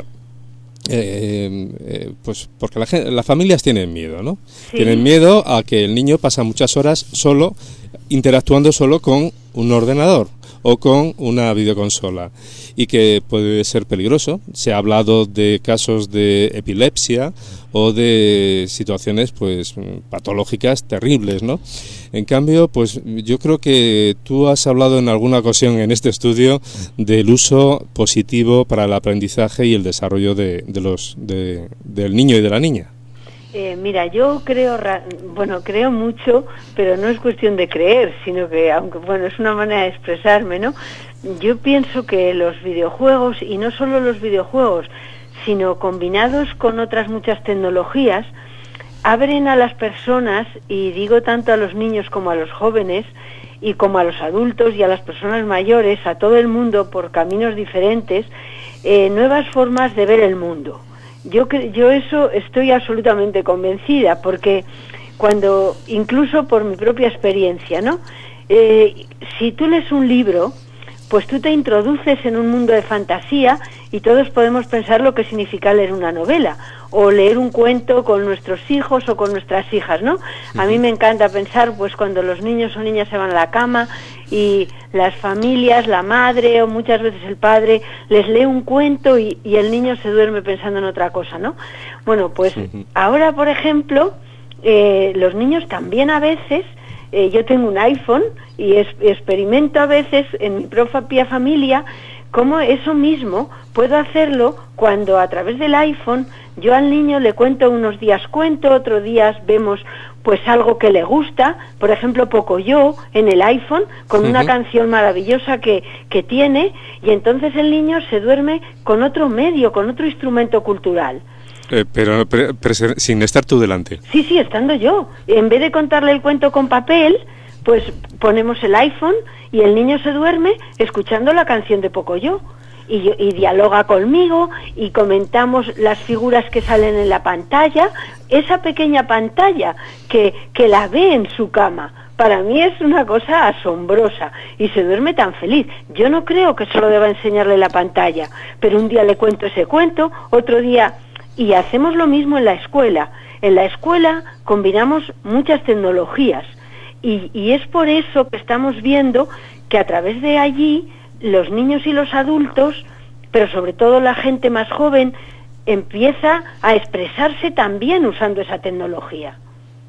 eh, eh, pues porque la gente, las familias tienen miedo, ¿no? Sí. Tienen miedo a que el niño pasa muchas horas solo, interactuando solo con un ordenador o con una videoconsola, y que puede ser peligroso. Se ha hablado de casos de epilepsia o de situaciones pues patológicas terribles, ¿no? En cambio, pues yo creo que tú has hablado en alguna ocasión en este estudio del uso positivo para el aprendizaje y el desarrollo de, de los de, del niño y de la niña. Eh, mira, yo creo, bueno, creo mucho, pero no es cuestión de creer, sino que, aunque, bueno, es una manera de expresarme, ¿no? Yo pienso que los videojuegos, y no solo los videojuegos, sino combinados con otras muchas tecnologías, abren a las personas, y digo tanto a los niños como a los jóvenes, y como a los adultos y a las personas mayores, a todo el mundo por caminos diferentes, eh, nuevas formas de ver el mundo. Yo, yo eso estoy absolutamente convencida, porque cuando, incluso por mi propia experiencia, ¿no? Eh, si tú lees un libro, pues tú te introduces en un mundo de fantasía, y todos podemos pensar lo que significa leer una novela, o leer un cuento con nuestros hijos o con nuestras hijas, ¿no? A mí me encanta pensar, pues cuando los niños o niñas se van a la cama y las familias, la madre o muchas veces el padre, les lee un cuento y, y el niño se duerme pensando en otra cosa, ¿no? Bueno, pues uh-huh. ahora, por ejemplo, eh, los niños también a veces, eh, yo tengo un iPhone y es, experimento a veces en mi propia familia cómo eso mismo puedo hacerlo cuando a través del iPhone yo al niño le cuento unos días cuento, otros días vemos pues algo que le gusta, por ejemplo Pocoyo en el iPhone, con uh-huh. una canción maravillosa que, que tiene, y entonces el niño se duerme con otro medio, con otro instrumento cultural. Eh, pero, pero, pero sin estar tú delante. Sí, sí, estando yo. En vez de contarle el cuento con papel, pues ponemos el iPhone y el niño se duerme escuchando la canción de Pocoyo. Y, y dialoga conmigo y comentamos las figuras que salen en la pantalla, esa pequeña pantalla que, que la ve en su cama. Para mí es una cosa asombrosa y se duerme tan feliz. Yo no creo que solo deba enseñarle la pantalla, pero un día le cuento ese cuento, otro día... Y hacemos lo mismo en la escuela. En la escuela combinamos muchas tecnologías y, y es por eso que estamos viendo que a través de allí los niños y los adultos, pero sobre todo la gente más joven, empieza a expresarse también usando esa tecnología.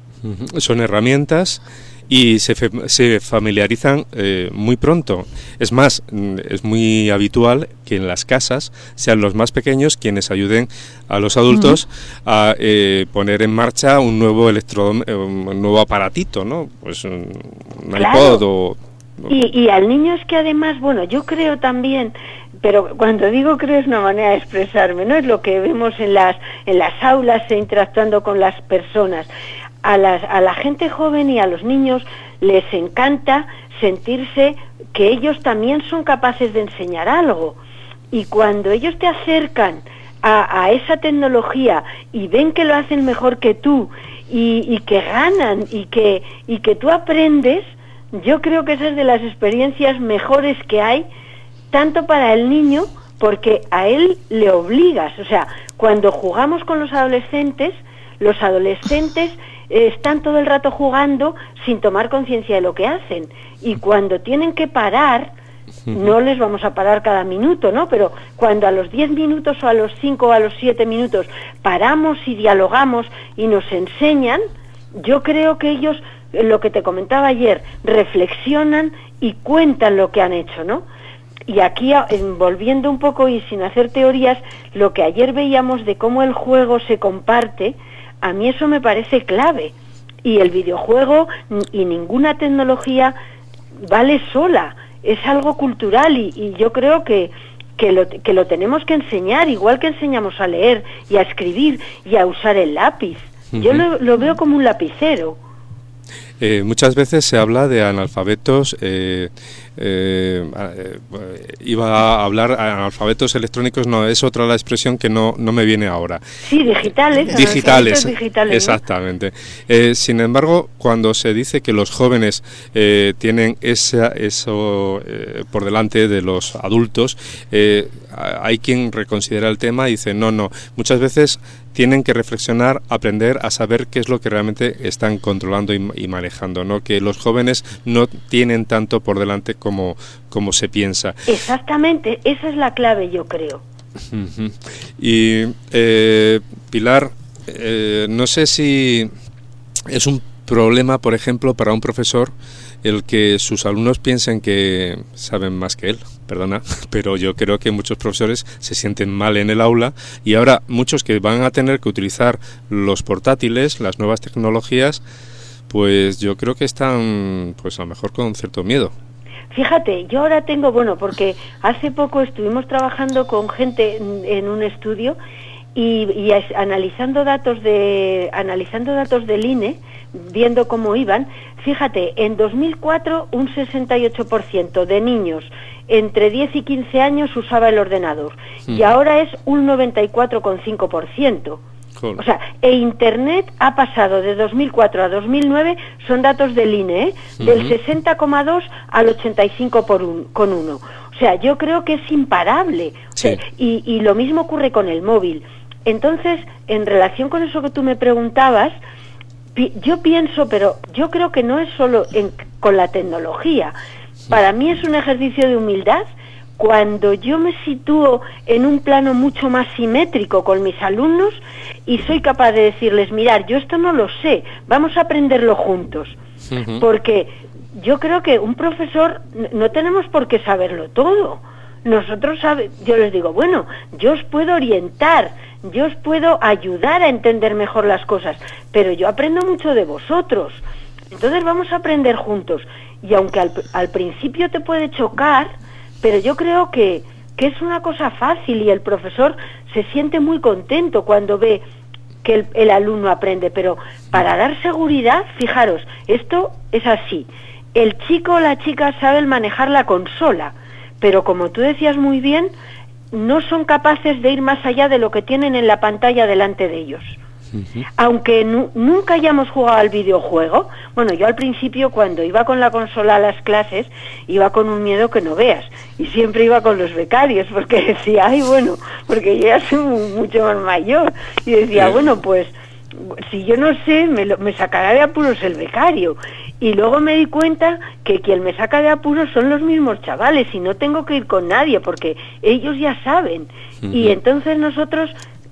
Son herramientas y se, fe, se familiarizan eh, muy pronto. Es más, es muy habitual que en las casas sean los más pequeños quienes ayuden a los adultos uh-huh. a eh, poner en marcha un nuevo electro, un nuevo aparatito, ¿no? Pues un, un claro. iPod o... Y, y al niño es que además, bueno, yo creo también, pero cuando digo creo es una manera de expresarme, ¿no? Es lo que vemos en las en las aulas e interactuando con las personas. A, las, a la gente joven y a los niños les encanta sentirse que ellos también son capaces de enseñar algo. Y cuando ellos te acercan a, a esa tecnología y ven que lo hacen mejor que tú y, y que ganan y que, y que tú aprendes, yo creo que esa es de las experiencias mejores que hay, tanto para el niño, porque a él le obligas. O sea, cuando jugamos con los adolescentes, los adolescentes eh, están todo el rato jugando sin tomar conciencia de lo que hacen. Y cuando tienen que parar, no les vamos a parar cada minuto, ¿no? Pero cuando a los diez minutos o a los cinco o a los siete minutos paramos y dialogamos y nos enseñan, yo creo que ellos... lo que te comentaba ayer, reflexionan y cuentan lo que han hecho, ¿no? Y aquí, volviendo un poco y sin hacer teorías, lo que ayer veíamos de cómo el juego se comparte, a mí eso me parece clave, Y el videojuego y ninguna tecnología vale sola, es algo cultural y, y yo creo que, que, lo, que lo tenemos que enseñar, igual que enseñamos a leer y a escribir y a usar el lápiz. Uh-huh. Yo lo, lo veo como un lapicero. Eh, muchas veces se habla de analfabetos, eh, eh, eh, iba a hablar analfabetos electrónicos, no, es otra la expresión que no, no me viene ahora. Sí, digitales. Digitales, digitales exactamente. ¿No? Eh, sin embargo, cuando se dice que los jóvenes eh, tienen esa, eso eh, por delante de los adultos, eh, hay quien reconsidera el tema y dice, no, no, muchas veces tienen que reflexionar, aprender a saber qué es lo que realmente están controlando y, y manejando, ¿no? Que los jóvenes no tienen tanto por delante como, como se piensa. Exactamente, esa es la clave, yo creo. Uh-huh. Y eh, Pilar, eh, no sé si es un problema, por ejemplo, para un profesor el que sus alumnos piensen que saben más que él, perdona, pero yo creo que muchos profesores se sienten mal en el aula y ahora muchos que van a tener que utilizar los portátiles, las nuevas tecnologías, pues yo creo que están, pues a lo mejor con cierto miedo. Fíjate, yo ahora tengo, bueno, porque hace poco estuvimos trabajando con gente en, en un estudio y, y es, analizando datos de analizando datos del I N E, viendo cómo iban. Fíjate, en dos mil cuatro un sesenta y ocho por ciento de niños entre diez y quince años usaba el ordenador mm. y ahora es un noventa y cuatro coma cinco por ciento. Cool. O sea, e Internet ha pasado de dos mil cuatro a dos mil nueve, son datos del I N E, ¿eh? Uh-huh. Del sesenta coma dos al ochenta y cinco coma uno. O sea, yo creo que es imparable. Sí. O sea, y, y lo mismo ocurre con el móvil. Entonces, en relación con eso que tú me preguntabas, pi- yo pienso, pero yo creo que no es solo en, con la tecnología. Para mí es un ejercicio de humildad cuando yo me sitúo en un plano mucho más simétrico con mis alumnos y soy capaz de decirles, mirad, yo esto no lo sé, vamos a aprenderlo juntos. Uh-huh. Porque yo creo que un profesor no tenemos por qué saberlo todo. Nosotros sabe, yo les digo, bueno, yo os puedo orientar, yo os puedo ayudar a entender mejor las cosas, pero yo aprendo mucho de vosotros. Entonces vamos a aprender juntos. Y aunque al, al principio te puede chocar, pero yo creo que, que es una cosa fácil y el profesor se siente muy contento cuando ve que el, el alumno aprende. Pero para dar seguridad, fijaros, esto es así. El chico o la chica saben manejar la consola, pero como tú decías muy bien, no son capaces de ir más allá de lo que tienen en la pantalla delante de ellos. Uh-huh. Aunque nu- nunca hayamos jugado al videojuego, bueno, yo al principio cuando iba con la consola a las clases iba con un miedo que no veas y siempre iba con los becarios porque decía, ay bueno, porque yo ya soy muy, mucho más mayor y decía, uh-huh. bueno, pues si yo no sé me, lo, me sacará de apuros el becario. Y luego me di cuenta que quien me saca de apuros son los mismos chavales y no tengo que ir con nadie porque ellos ya saben. Uh-huh. Y entonces nosotros,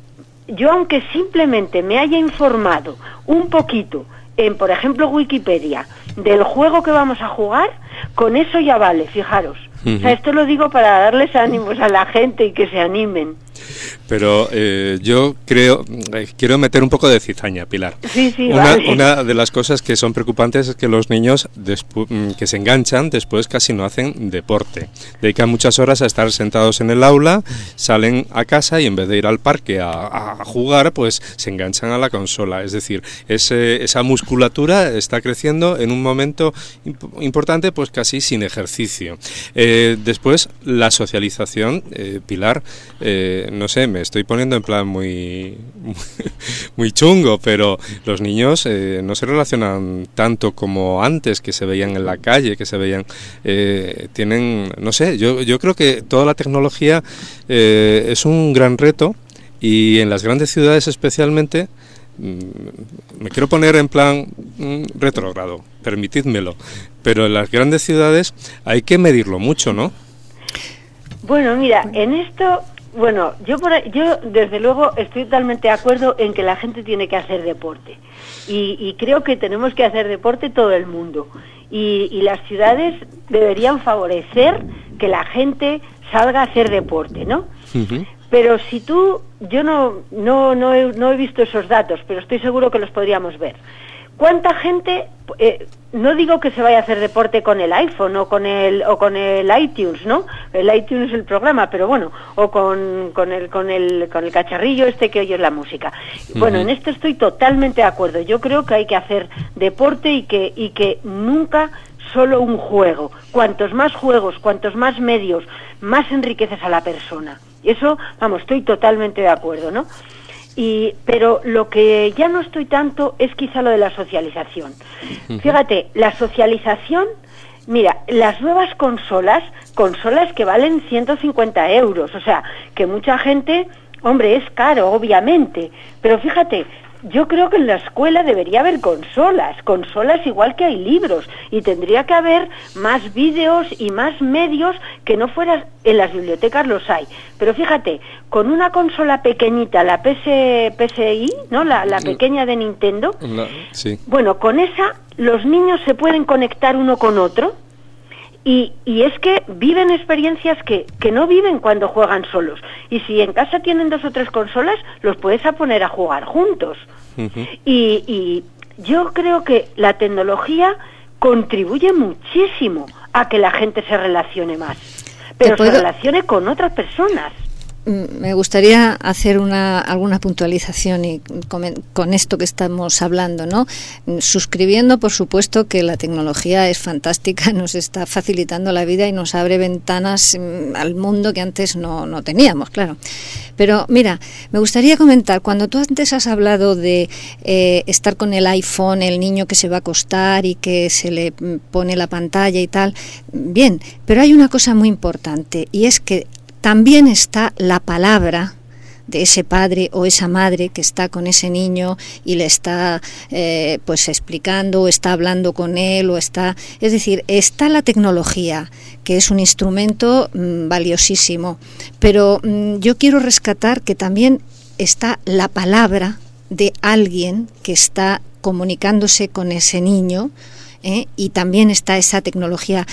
yo aunque simplemente me haya informado un poquito en, por ejemplo, Wikipedia, del juego que vamos a jugar, con eso ya vale, fijaros. Uh-huh. O sea, esto lo digo para darles ánimos a la gente y que se animen. Pero eh, yo creo, eh, quiero meter un poco de cizaña, Pilar. Sí, sí, una, vale. Una de las cosas que son preocupantes es que los niños despu- que se enganchan después casi no hacen deporte. Dedican muchas horas a estar sentados en el aula, salen a casa y en vez de ir al parque a, a jugar, pues se enganchan a la consola. Es decir, ese, esa musculatura está creciendo en un momento imp- importante, pues casi sin ejercicio. Eh, después, la socialización, eh, Pilar, eh, no sé, me estoy poniendo en plan muy muy chungo, pero los niños eh, no se relacionan tanto como antes, que se veían en la calle, que se veían, eh, tienen, no sé, yo, yo creo que toda la tecnología eh, es un gran reto y en las grandes ciudades especialmente, mm, me quiero poner en plan mm, retrógrado, permitidmelo, pero en las grandes ciudades hay que medirlo mucho, ¿no? Bueno, mira, en esto... Bueno, yo por, yo desde luego estoy totalmente de acuerdo en que la gente tiene que hacer deporte y, y creo que tenemos que hacer deporte todo el mundo y, y las ciudades deberían favorecer que la gente salga a hacer deporte, ¿no? Uh-huh. Pero si tú, yo no, no, no, he, no he visto esos datos, pero estoy seguro que los podríamos ver. ¿cuánta gente, eh, no digo que se vaya a hacer deporte con el iPhone o con el o con el iTunes, ¿no? El iTunes es el programa, pero bueno, o con, con el con el con el cacharrillo este que oyes la música. Uh-huh. Bueno, en esto estoy totalmente de acuerdo. Yo creo que hay que hacer deporte y que y que nunca solo un juego. Cuantos más juegos, cuantos más medios, más enriqueces a la persona. Eso, vamos, estoy totalmente de acuerdo, ¿no? Y, pero lo que ya no estoy tanto es quizá lo de la socialización. Uh-huh. Fíjate, la socialización, mira, las nuevas consolas, consolas que valen ciento cincuenta euros, o sea, que mucha gente, hombre, es caro, obviamente, pero fíjate, yo creo que en la escuela debería haber consolas, consolas igual que hay libros, y tendría que haber más vídeos y más medios que no fueran, en las bibliotecas los hay. Pero fíjate, con una consola pequeñita, la P S, P S I, ¿no? La, la pequeña de Nintendo, la, sí. Bueno, con esa los niños se pueden conectar uno con otro, y, y es que viven experiencias que, que no viven cuando juegan solos. Y si en casa tienen dos o tres consolas, los puedes a poner a jugar juntos. Uh-huh. y, y yo creo que la tecnología contribuye muchísimo a que la gente se relacione más, pero se relacione con otras personas. Me gustaría hacer una alguna puntualización y con, con esto que estamos hablando, ¿no? Suscribiendo, por supuesto, que la tecnología es fantástica, nos está facilitando la vida y nos abre ventanas al mundo que antes no, no teníamos, claro. Pero mira, me gustaría comentar, cuando tú antes has hablado de eh, estar con el iPhone, el niño que se va a acostar y que se le pone la pantalla y tal, bien, pero hay una cosa muy importante, y es que también está la palabra de ese padre o esa madre que está con ese niño y le está eh, pues explicando o está hablando con él o está, es decir, está la tecnología, que es un instrumento mmm, valiosísimo, pero mmm, yo quiero rescatar que también está la palabra de alguien que está comunicándose con ese niño. ¿Eh? Y también está esa tecnología.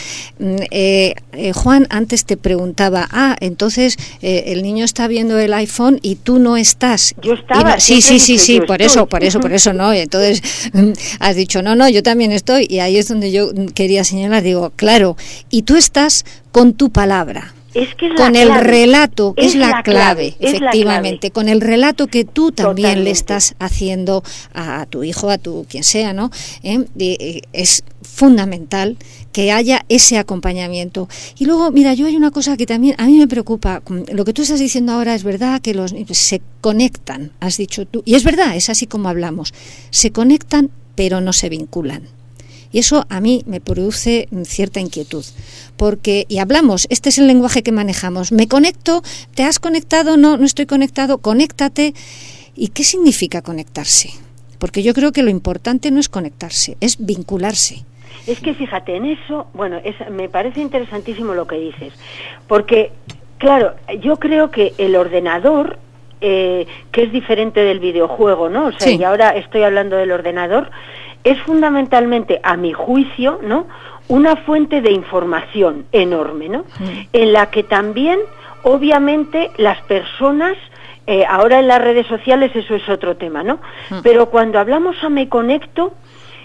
Eh, eh, Juan, antes te preguntaba, ah, entonces eh, el niño está viendo el iPhone y tú no estás. Yo estaba. No, sí, sí, sí, sí, por estoy. eso, por eso, por eso no. Entonces has dicho, no, no, yo también estoy. Y ahí es donde yo quería señalar, digo, claro, y tú estás con tu palabra. Es que es con la el clave. relato, es, es la, la clave, clave, efectivamente, es la clave. Con el relato que tú también Totalmente. le estás haciendo a tu hijo, a tu quien sea, ¿no? ¿Eh? Eh, es fundamental que haya ese acompañamiento. Y luego, mira, yo hay una cosa que también a mí me preocupa, lo que tú estás diciendo ahora es verdad, que los se conectan, has dicho tú, y es verdad, es así como hablamos, se conectan pero no se vinculan. Y eso a mí me produce cierta inquietud, porque, y hablamos, este es el lenguaje que manejamos, me conecto, ¿te has conectado? No, no estoy conectado, conéctate. ¿Y qué significa conectarse? Porque yo creo que lo importante no es conectarse, es vincularse. Es que fíjate, en eso, bueno, es, me parece interesantísimo lo que dices, porque, claro, yo creo que el ordenador, eh, que es diferente del videojuego, ¿no? O sea, sí. Y ahora estoy hablando del ordenador, es fundamentalmente, a mi juicio, ¿no?, una fuente de información enorme, ¿no?, mm. en la que también, obviamente, las personas, eh, ahora en las redes sociales eso es otro tema, ¿no?, mm. pero cuando hablamos a Me Conecto,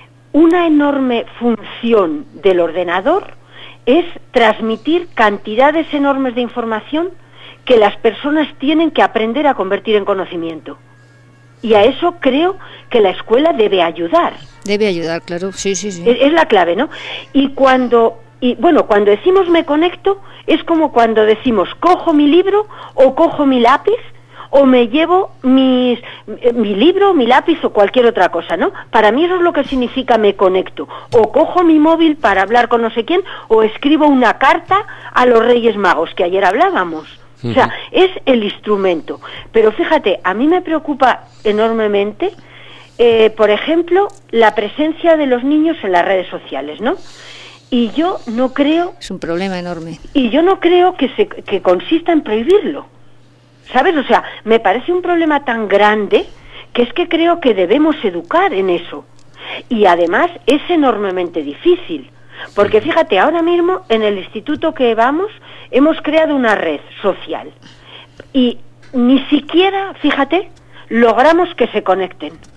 una enorme función del ordenador es transmitir cantidades enormes de información que las personas tienen que aprender a convertir en conocimiento. Y a eso creo que la escuela debe ayudar. Debe ayudar, claro, sí, sí, sí. Es, es la clave, ¿no? Y cuando, y bueno, cuando decimos me conecto, es como cuando decimos cojo mi libro o cojo mi lápiz o me llevo mis, mi libro, mi lápiz o cualquier otra cosa, ¿no? Para mí eso es lo que significa me conecto. O cojo mi móvil para hablar con no sé quién o escribo una carta a los Reyes Magos, que ayer hablábamos. O sea, es el instrumento. Pero fíjate, a mí me preocupa enormemente, eh, por ejemplo, la presencia de los niños en las redes sociales, ¿no? Y yo no creo... Es un problema enorme. Y yo no creo que, se, que consista en prohibirlo, ¿sabes? O sea, me parece un problema tan grande que es que creo que debemos educar en eso. Y además es enormemente difícil. Porque fíjate, ahora mismo en el instituto que vamos hemos creado una red social y ni siquiera, fíjate, logramos que se conecten.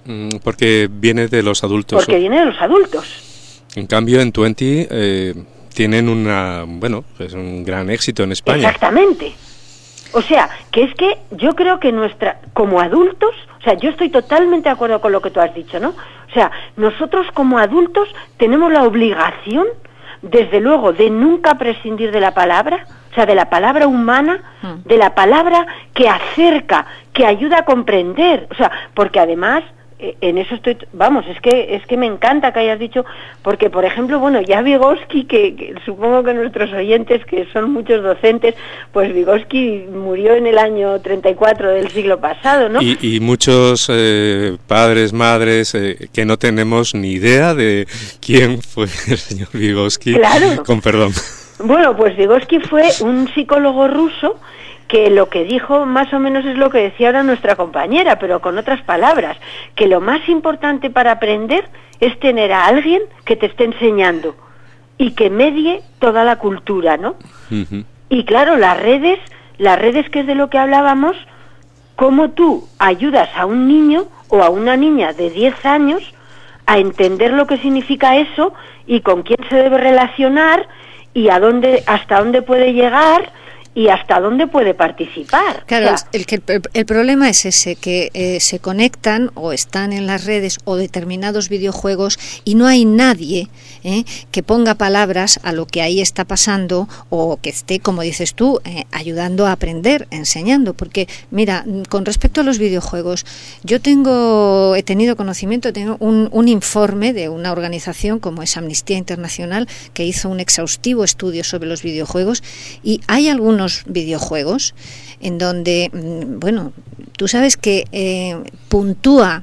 Mm, porque viene de los adultos. Porque viene de los adultos. En cambio, en veinte eh, tienen una, bueno, es un gran éxito en España. Exactamente. O sea, que es que yo creo que nuestra, como adultos, o sea, yo estoy totalmente de acuerdo con lo que tú has dicho, ¿no? O sea, nosotros como adultos tenemos la obligación, desde luego, de nunca prescindir de la palabra, o sea, de la palabra humana, de la palabra que acerca, que ayuda a comprender, o sea, porque además, en eso estoy, vamos, es que es que me encanta que hayas dicho, porque por ejemplo, bueno, ya Vygotsky, que, que supongo que nuestros oyentes, que son muchos docentes, pues Vygotsky murió en el año treinta y cuatro del siglo pasado, ¿no? Y, y muchos eh, padres, madres, eh, que no tenemos ni idea de quién fue el señor Vygotsky. Claro. Con perdón. Bueno, pues Vygotsky fue un psicólogo ruso que lo que dijo más o menos es lo que decía ahora nuestra compañera, pero con otras palabras, que lo más importante para aprender es tener a alguien que te esté enseñando y que medie toda la cultura, ¿no? Uh-huh. Y claro, las redes, las redes que es de lo que hablábamos, cómo tú ayudas a un niño o a una niña de diez años a entender lo que significa eso y con quién se debe relacionar y a dónde, hasta dónde puede llegar y hasta dónde puede participar. Claro, o sea, el, el, el, el problema es ese, que eh, se conectan o están en las redes o determinados videojuegos y no hay nadie eh, que ponga palabras a lo que ahí está pasando o que esté, como dices tú, eh, ayudando a aprender, enseñando. Porque, mira, con respecto a los videojuegos, yo tengo, he tenido conocimiento, tengo un, un informe de una organización como es Amnistía Internacional que hizo un exhaustivo estudio sobre los videojuegos y hay algunos videojuegos en donde, bueno, tú sabes que eh, puntúa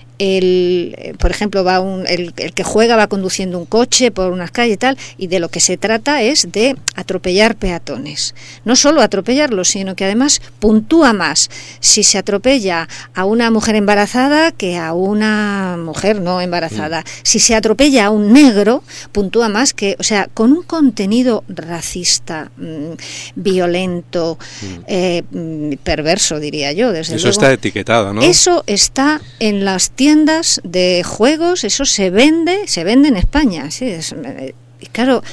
el, por ejemplo, va un, el, el que juega va conduciendo un coche por unas calles y tal, y de lo que se trata es de atropellar peatones. No solo atropellarlos, sino que además puntúa más si se atropella a una mujer embarazada que a una mujer no embarazada. Sí. Si se atropella a un negro, puntúa más que, o sea, con un contenido racista, mmm, violento, mm. eh, perverso, diría yo, desde Eso luego. Está etiquetado, ¿no? Eso está en las tiendas de juegos, eso se vende, se vende en España, sí, es, y claro,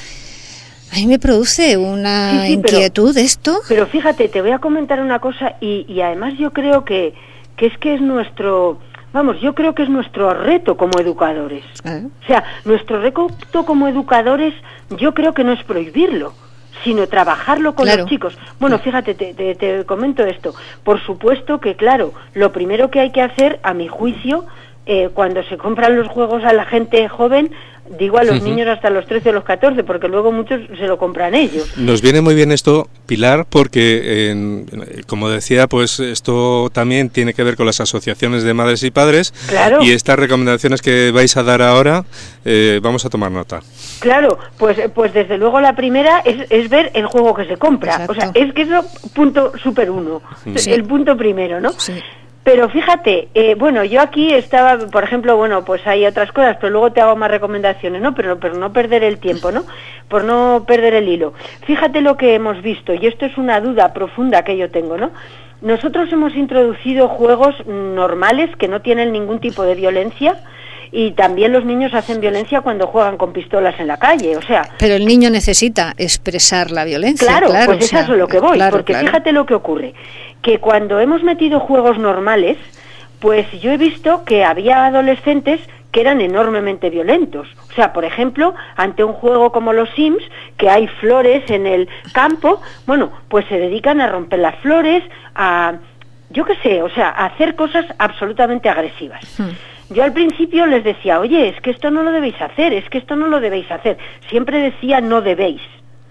a mí me produce una sí, sí, inquietud pero, esto. Pero fíjate, te voy a comentar una cosa y, y además yo creo que, que es que es nuestro, vamos, yo creo que es nuestro reto como educadores. ¿Eh? O sea, nuestro reto como educadores yo creo que no es prohibirlo, sino trabajarlo con claro. los chicos. Bueno, fíjate, te, te, te comento esto. Por supuesto que, claro, lo primero que hay que hacer, a mi juicio, eh, cuando se compran los juegos a la gente joven, digo a los uh-huh. niños hasta los trece o los catorce, porque luego muchos se lo compran ellos. Nos viene muy bien esto, Pilar, porque, eh, como decía, pues esto también tiene que ver con las asociaciones de madres y padres. Claro. Y estas recomendaciones que vais a dar ahora, eh, vamos a tomar nota. Claro, pues pues desde luego la primera es, es ver el juego que se compra. Exacto. O sea, es que eso, punto súper uno, sí. el punto primero, ¿no? Sí. Pero fíjate, eh, bueno, yo aquí estaba, por ejemplo, bueno, pues hay otras cosas, pero luego te hago más recomendaciones, ¿no? Pero, pero no perder el tiempo, ¿no? Por no perder el hilo. Fíjate lo que hemos visto, y esto es una duda profunda que yo tengo, ¿no? Nosotros hemos introducido juegos normales que no tienen ningún tipo de violencia, y también los niños hacen violencia cuando juegan con pistolas en la calle, o sea... Pero el niño necesita expresar la violencia. Claro, claro pues o sea, eso es lo que voy, claro, porque claro. fíjate lo que ocurre, que cuando hemos metido juegos normales, pues yo he visto que había adolescentes que eran enormemente violentos. O sea, por ejemplo, ante un juego como los Sims, que hay flores en el campo, bueno, pues se dedican a romper las flores, a... yo qué sé, o sea, a hacer cosas absolutamente agresivas. Hmm. Yo al principio les decía, oye, es que esto no lo debéis hacer, es que esto no lo debéis hacer. Siempre decía, no debéis.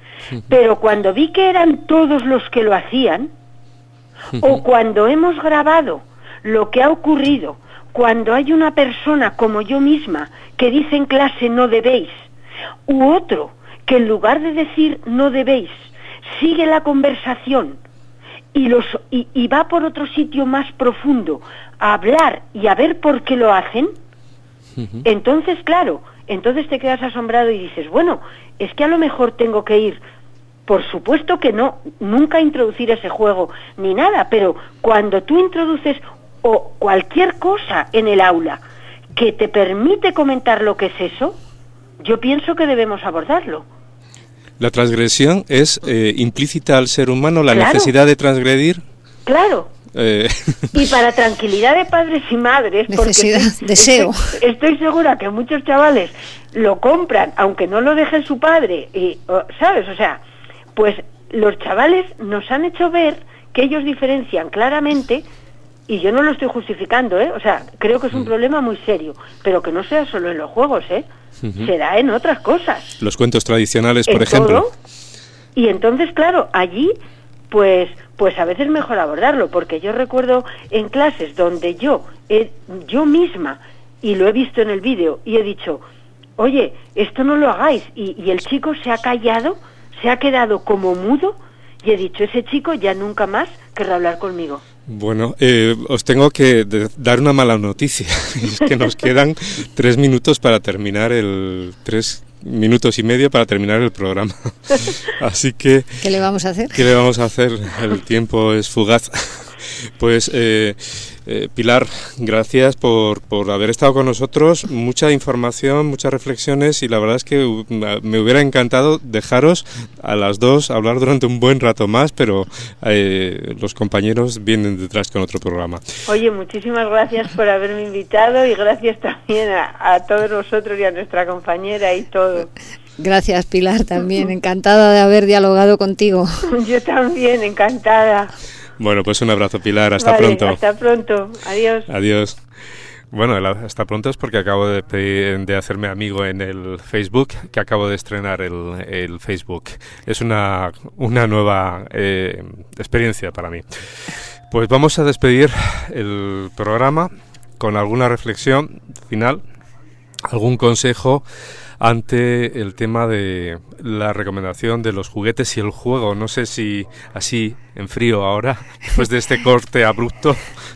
Pero cuando vi que eran todos los que lo hacían, o cuando hemos grabado lo que ha ocurrido, cuando hay una persona como yo misma que dice en clase, no debéis, u otro que en lugar de decir, no debéis, sigue la conversación, y, los, y, y va por otro sitio más profundo a hablar y a ver por qué lo hacen, uh-huh. entonces, claro, entonces te quedas asombrado y dices, bueno, es que a lo mejor tengo que ir, por supuesto que no, nunca introducir ese juego ni nada, pero cuando tú introduces o cualquier cosa en el aula que te permite comentar lo que es eso, yo pienso que debemos abordarlo. ¿La transgresión es eh, implícita al ser humano, la Claro. necesidad de transgredir? Claro. Eh, Y para tranquilidad de padres y madres, porque Necesidad, estoy, deseo. Estoy, estoy segura que muchos chavales lo compran, aunque no lo deje su padre, y, o- ¿sabes? O sea, pues los chavales nos han hecho ver que ellos diferencian claramente, y yo no lo estoy justificando, ¿eh? O sea, creo que es un problema muy serio, pero que no sea solo en los juegos, ¿eh? Ujú. Será en otras cosas. Los cuentos tradicionales, por En ejemplo. todo. Y entonces, claro, allí, pues, pues a veces mejor abordarlo, porque yo recuerdo en clases donde yo, he- yo misma, y lo he visto en el vídeo, y he dicho, oye, esto no lo hagáis, y, y el chico se ha callado, se ha quedado como mudo, y he dicho, ese chico ya nunca más querrá hablar conmigo. Bueno, eh, os tengo que de- dar una mala noticia. Es que nos quedan tres minutos para terminar el... tres minutos y medio para terminar el programa. Así que... ¿Qué le vamos a hacer? ¿Qué le vamos a hacer? El tiempo es fugaz. Pues eh, eh, Pilar, gracias por, por haber estado con nosotros. Mucha información, muchas reflexiones, y la verdad es que uh, me hubiera encantado dejaros a las dos hablar durante un buen rato más, pero eh, los compañeros vienen detrás con otro programa. Oye, muchísimas gracias por haberme invitado, y gracias también a, a todos nosotros y a nuestra compañera y todo. Gracias, Pilar, también. Encantada de haber dialogado contigo. Yo también, encantada. Bueno, pues un abrazo, Pilar. Hasta Vale, pronto. Hasta pronto. Adiós. Adiós. Bueno, el hasta pronto es porque acabo de, pedir- de hacerme amigo en el Facebook, que acabo de estrenar el, el Facebook. Es una, una nueva eh, experiencia para mí. Pues vamos a despedir el programa con alguna reflexión final, algún consejo ante el tema de la recomendación de los juguetes y el juego. No sé si así en frío ahora, después de este corte abrupto.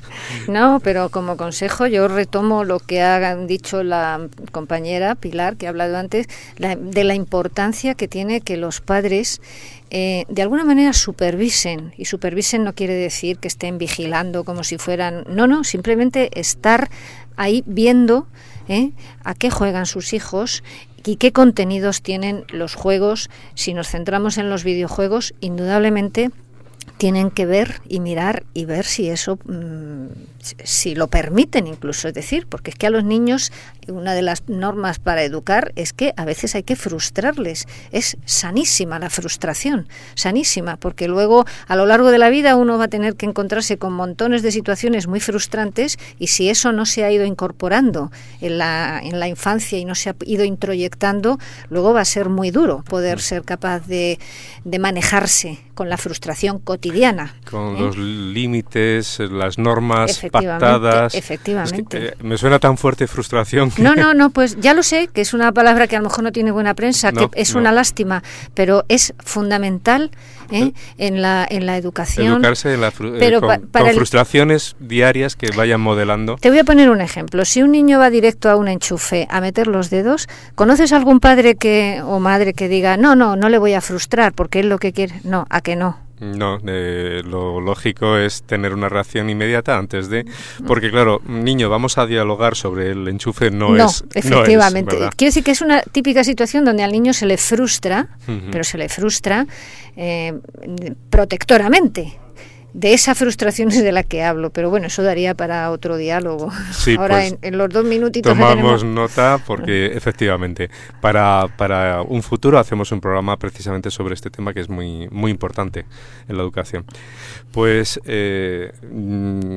No, pero como consejo yo retomo lo que ha dicho la compañera Pilar, que ha hablado antes, la, de la importancia que tiene que los padres eh, de alguna manera supervisen. Y supervisen no quiere decir que estén vigilando como si fueran... No, no, simplemente estar ahí viendo ¿eh? a qué juegan sus hijos y qué contenidos tienen los juegos. Si nos centramos en los videojuegos, indudablemente tienen que ver y mirar y ver si eso, mmm, si lo permiten incluso, es decir, porque es que a los niños una de las normas para educar es que a veces hay que frustrarles. Es sanísima la frustración, sanísima, porque luego a lo largo de la vida uno va a tener que encontrarse con montones de situaciones muy frustrantes, y si eso no se ha ido incorporando en la, en la infancia y no se ha ido introyectando, luego va a ser muy duro poder ser capaz de, de manejarse con la frustración cotidiana. Con ¿eh? los límites, las normas Efectivamente, pactadas. efectivamente. Es que, eh, me suena tan fuerte frustración. que- No, no, no, pues ya lo sé, que es una palabra que a lo mejor no tiene buena prensa, No, que es no. una lástima, pero es fundamental ¿eh? en la en la educación. Educarse en la fru- eh, pero con, pa- para con el- frustraciones diarias que vayan modelando. Te voy a poner un ejemplo. Si un niño va directo a un enchufe a meter los dedos, ¿conoces algún padre que o madre que diga, no, no, no le voy a frustrar porque él lo que quiere? No, ¿a que no? No, eh, lo lógico es tener una reacción inmediata antes de... Porque claro, niño, vamos a dialogar sobre el enchufe, no, No, es... efectivamente. No es, ¿verdad? Quiero decir que es una típica situación donde al niño se le frustra, Ujú. pero se le frustra eh, protectoramente. De esa frustración es de la que hablo, pero bueno, eso daría para otro diálogo. Sí, Ahora, pues, en, en los dos minutitos que Tomamos tenemos... nota porque efectivamente para, para un futuro hacemos un programa precisamente sobre este tema que es muy, muy importante en la educación. Pues eh, mm,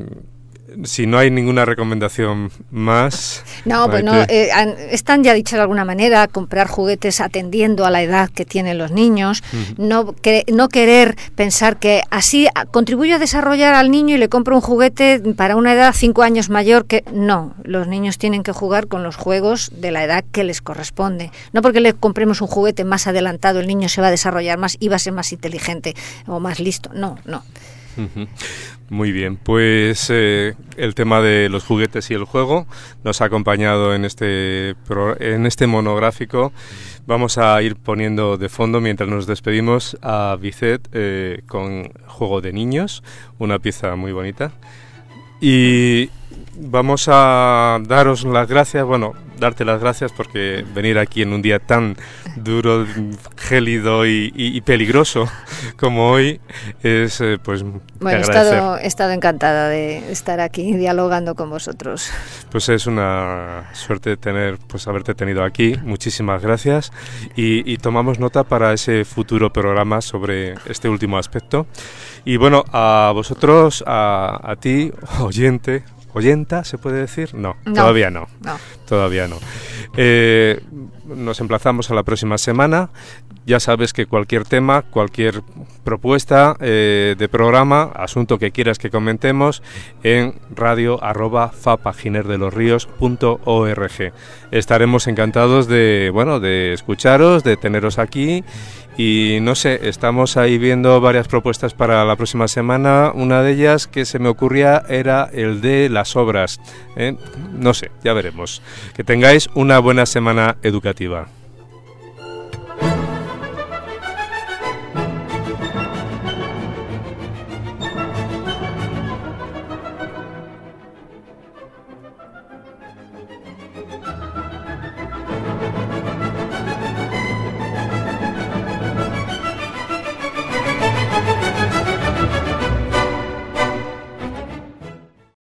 si no hay ninguna recomendación más... No, pues no, Maite. eh, han- están ya dichas de alguna manera, comprar juguetes atendiendo a la edad que tienen los niños, Ujú. no, que, no querer pensar que así a- contribuyo a desarrollar al niño y le compro un juguete para una edad cinco años mayor que... No, los niños tienen que jugar con los juegos de la edad que les corresponde. No porque le compremos un juguete más adelantado el niño se va a desarrollar más y va a ser más inteligente o más listo. No, no. Ujú. Muy bien, pues eh, el tema de los juguetes y el juego nos ha acompañado en este pro- en este monográfico. Vamos a ir poniendo de fondo mientras nos despedimos a Vicet eh, con Juego de Niños, una pieza muy bonita. Y vamos a daros las gracias, bueno, darte las gracias porque venir aquí en un día tan duro, gélido y, y, y peligroso como hoy es, eh, pues, bueno, he estado, he estado encantada de estar aquí dialogando con vosotros. Pues es una suerte tener, pues, haberte tenido aquí. Muchísimas gracias y, y tomamos nota para ese futuro programa sobre este último aspecto. Y bueno, a vosotros, a, a ti, oyente, ¿oyenta se puede decir? No, no todavía no, no, todavía no. Eh, nos emplazamos a la próxima semana. Ya sabes que cualquier tema, cualquier propuesta eh, de programa, asunto que quieras que comentemos, en radio arroba fapaginerdelosríos punto org. Estaremos encantados de, bueno, de escucharos, de teneros aquí. Y no sé, estamos ahí viendo varias propuestas para la próxima semana. Una de ellas que se me ocurría era el de las obras, ¿eh? No sé, ya veremos. Que tengáis una buena semana educativa.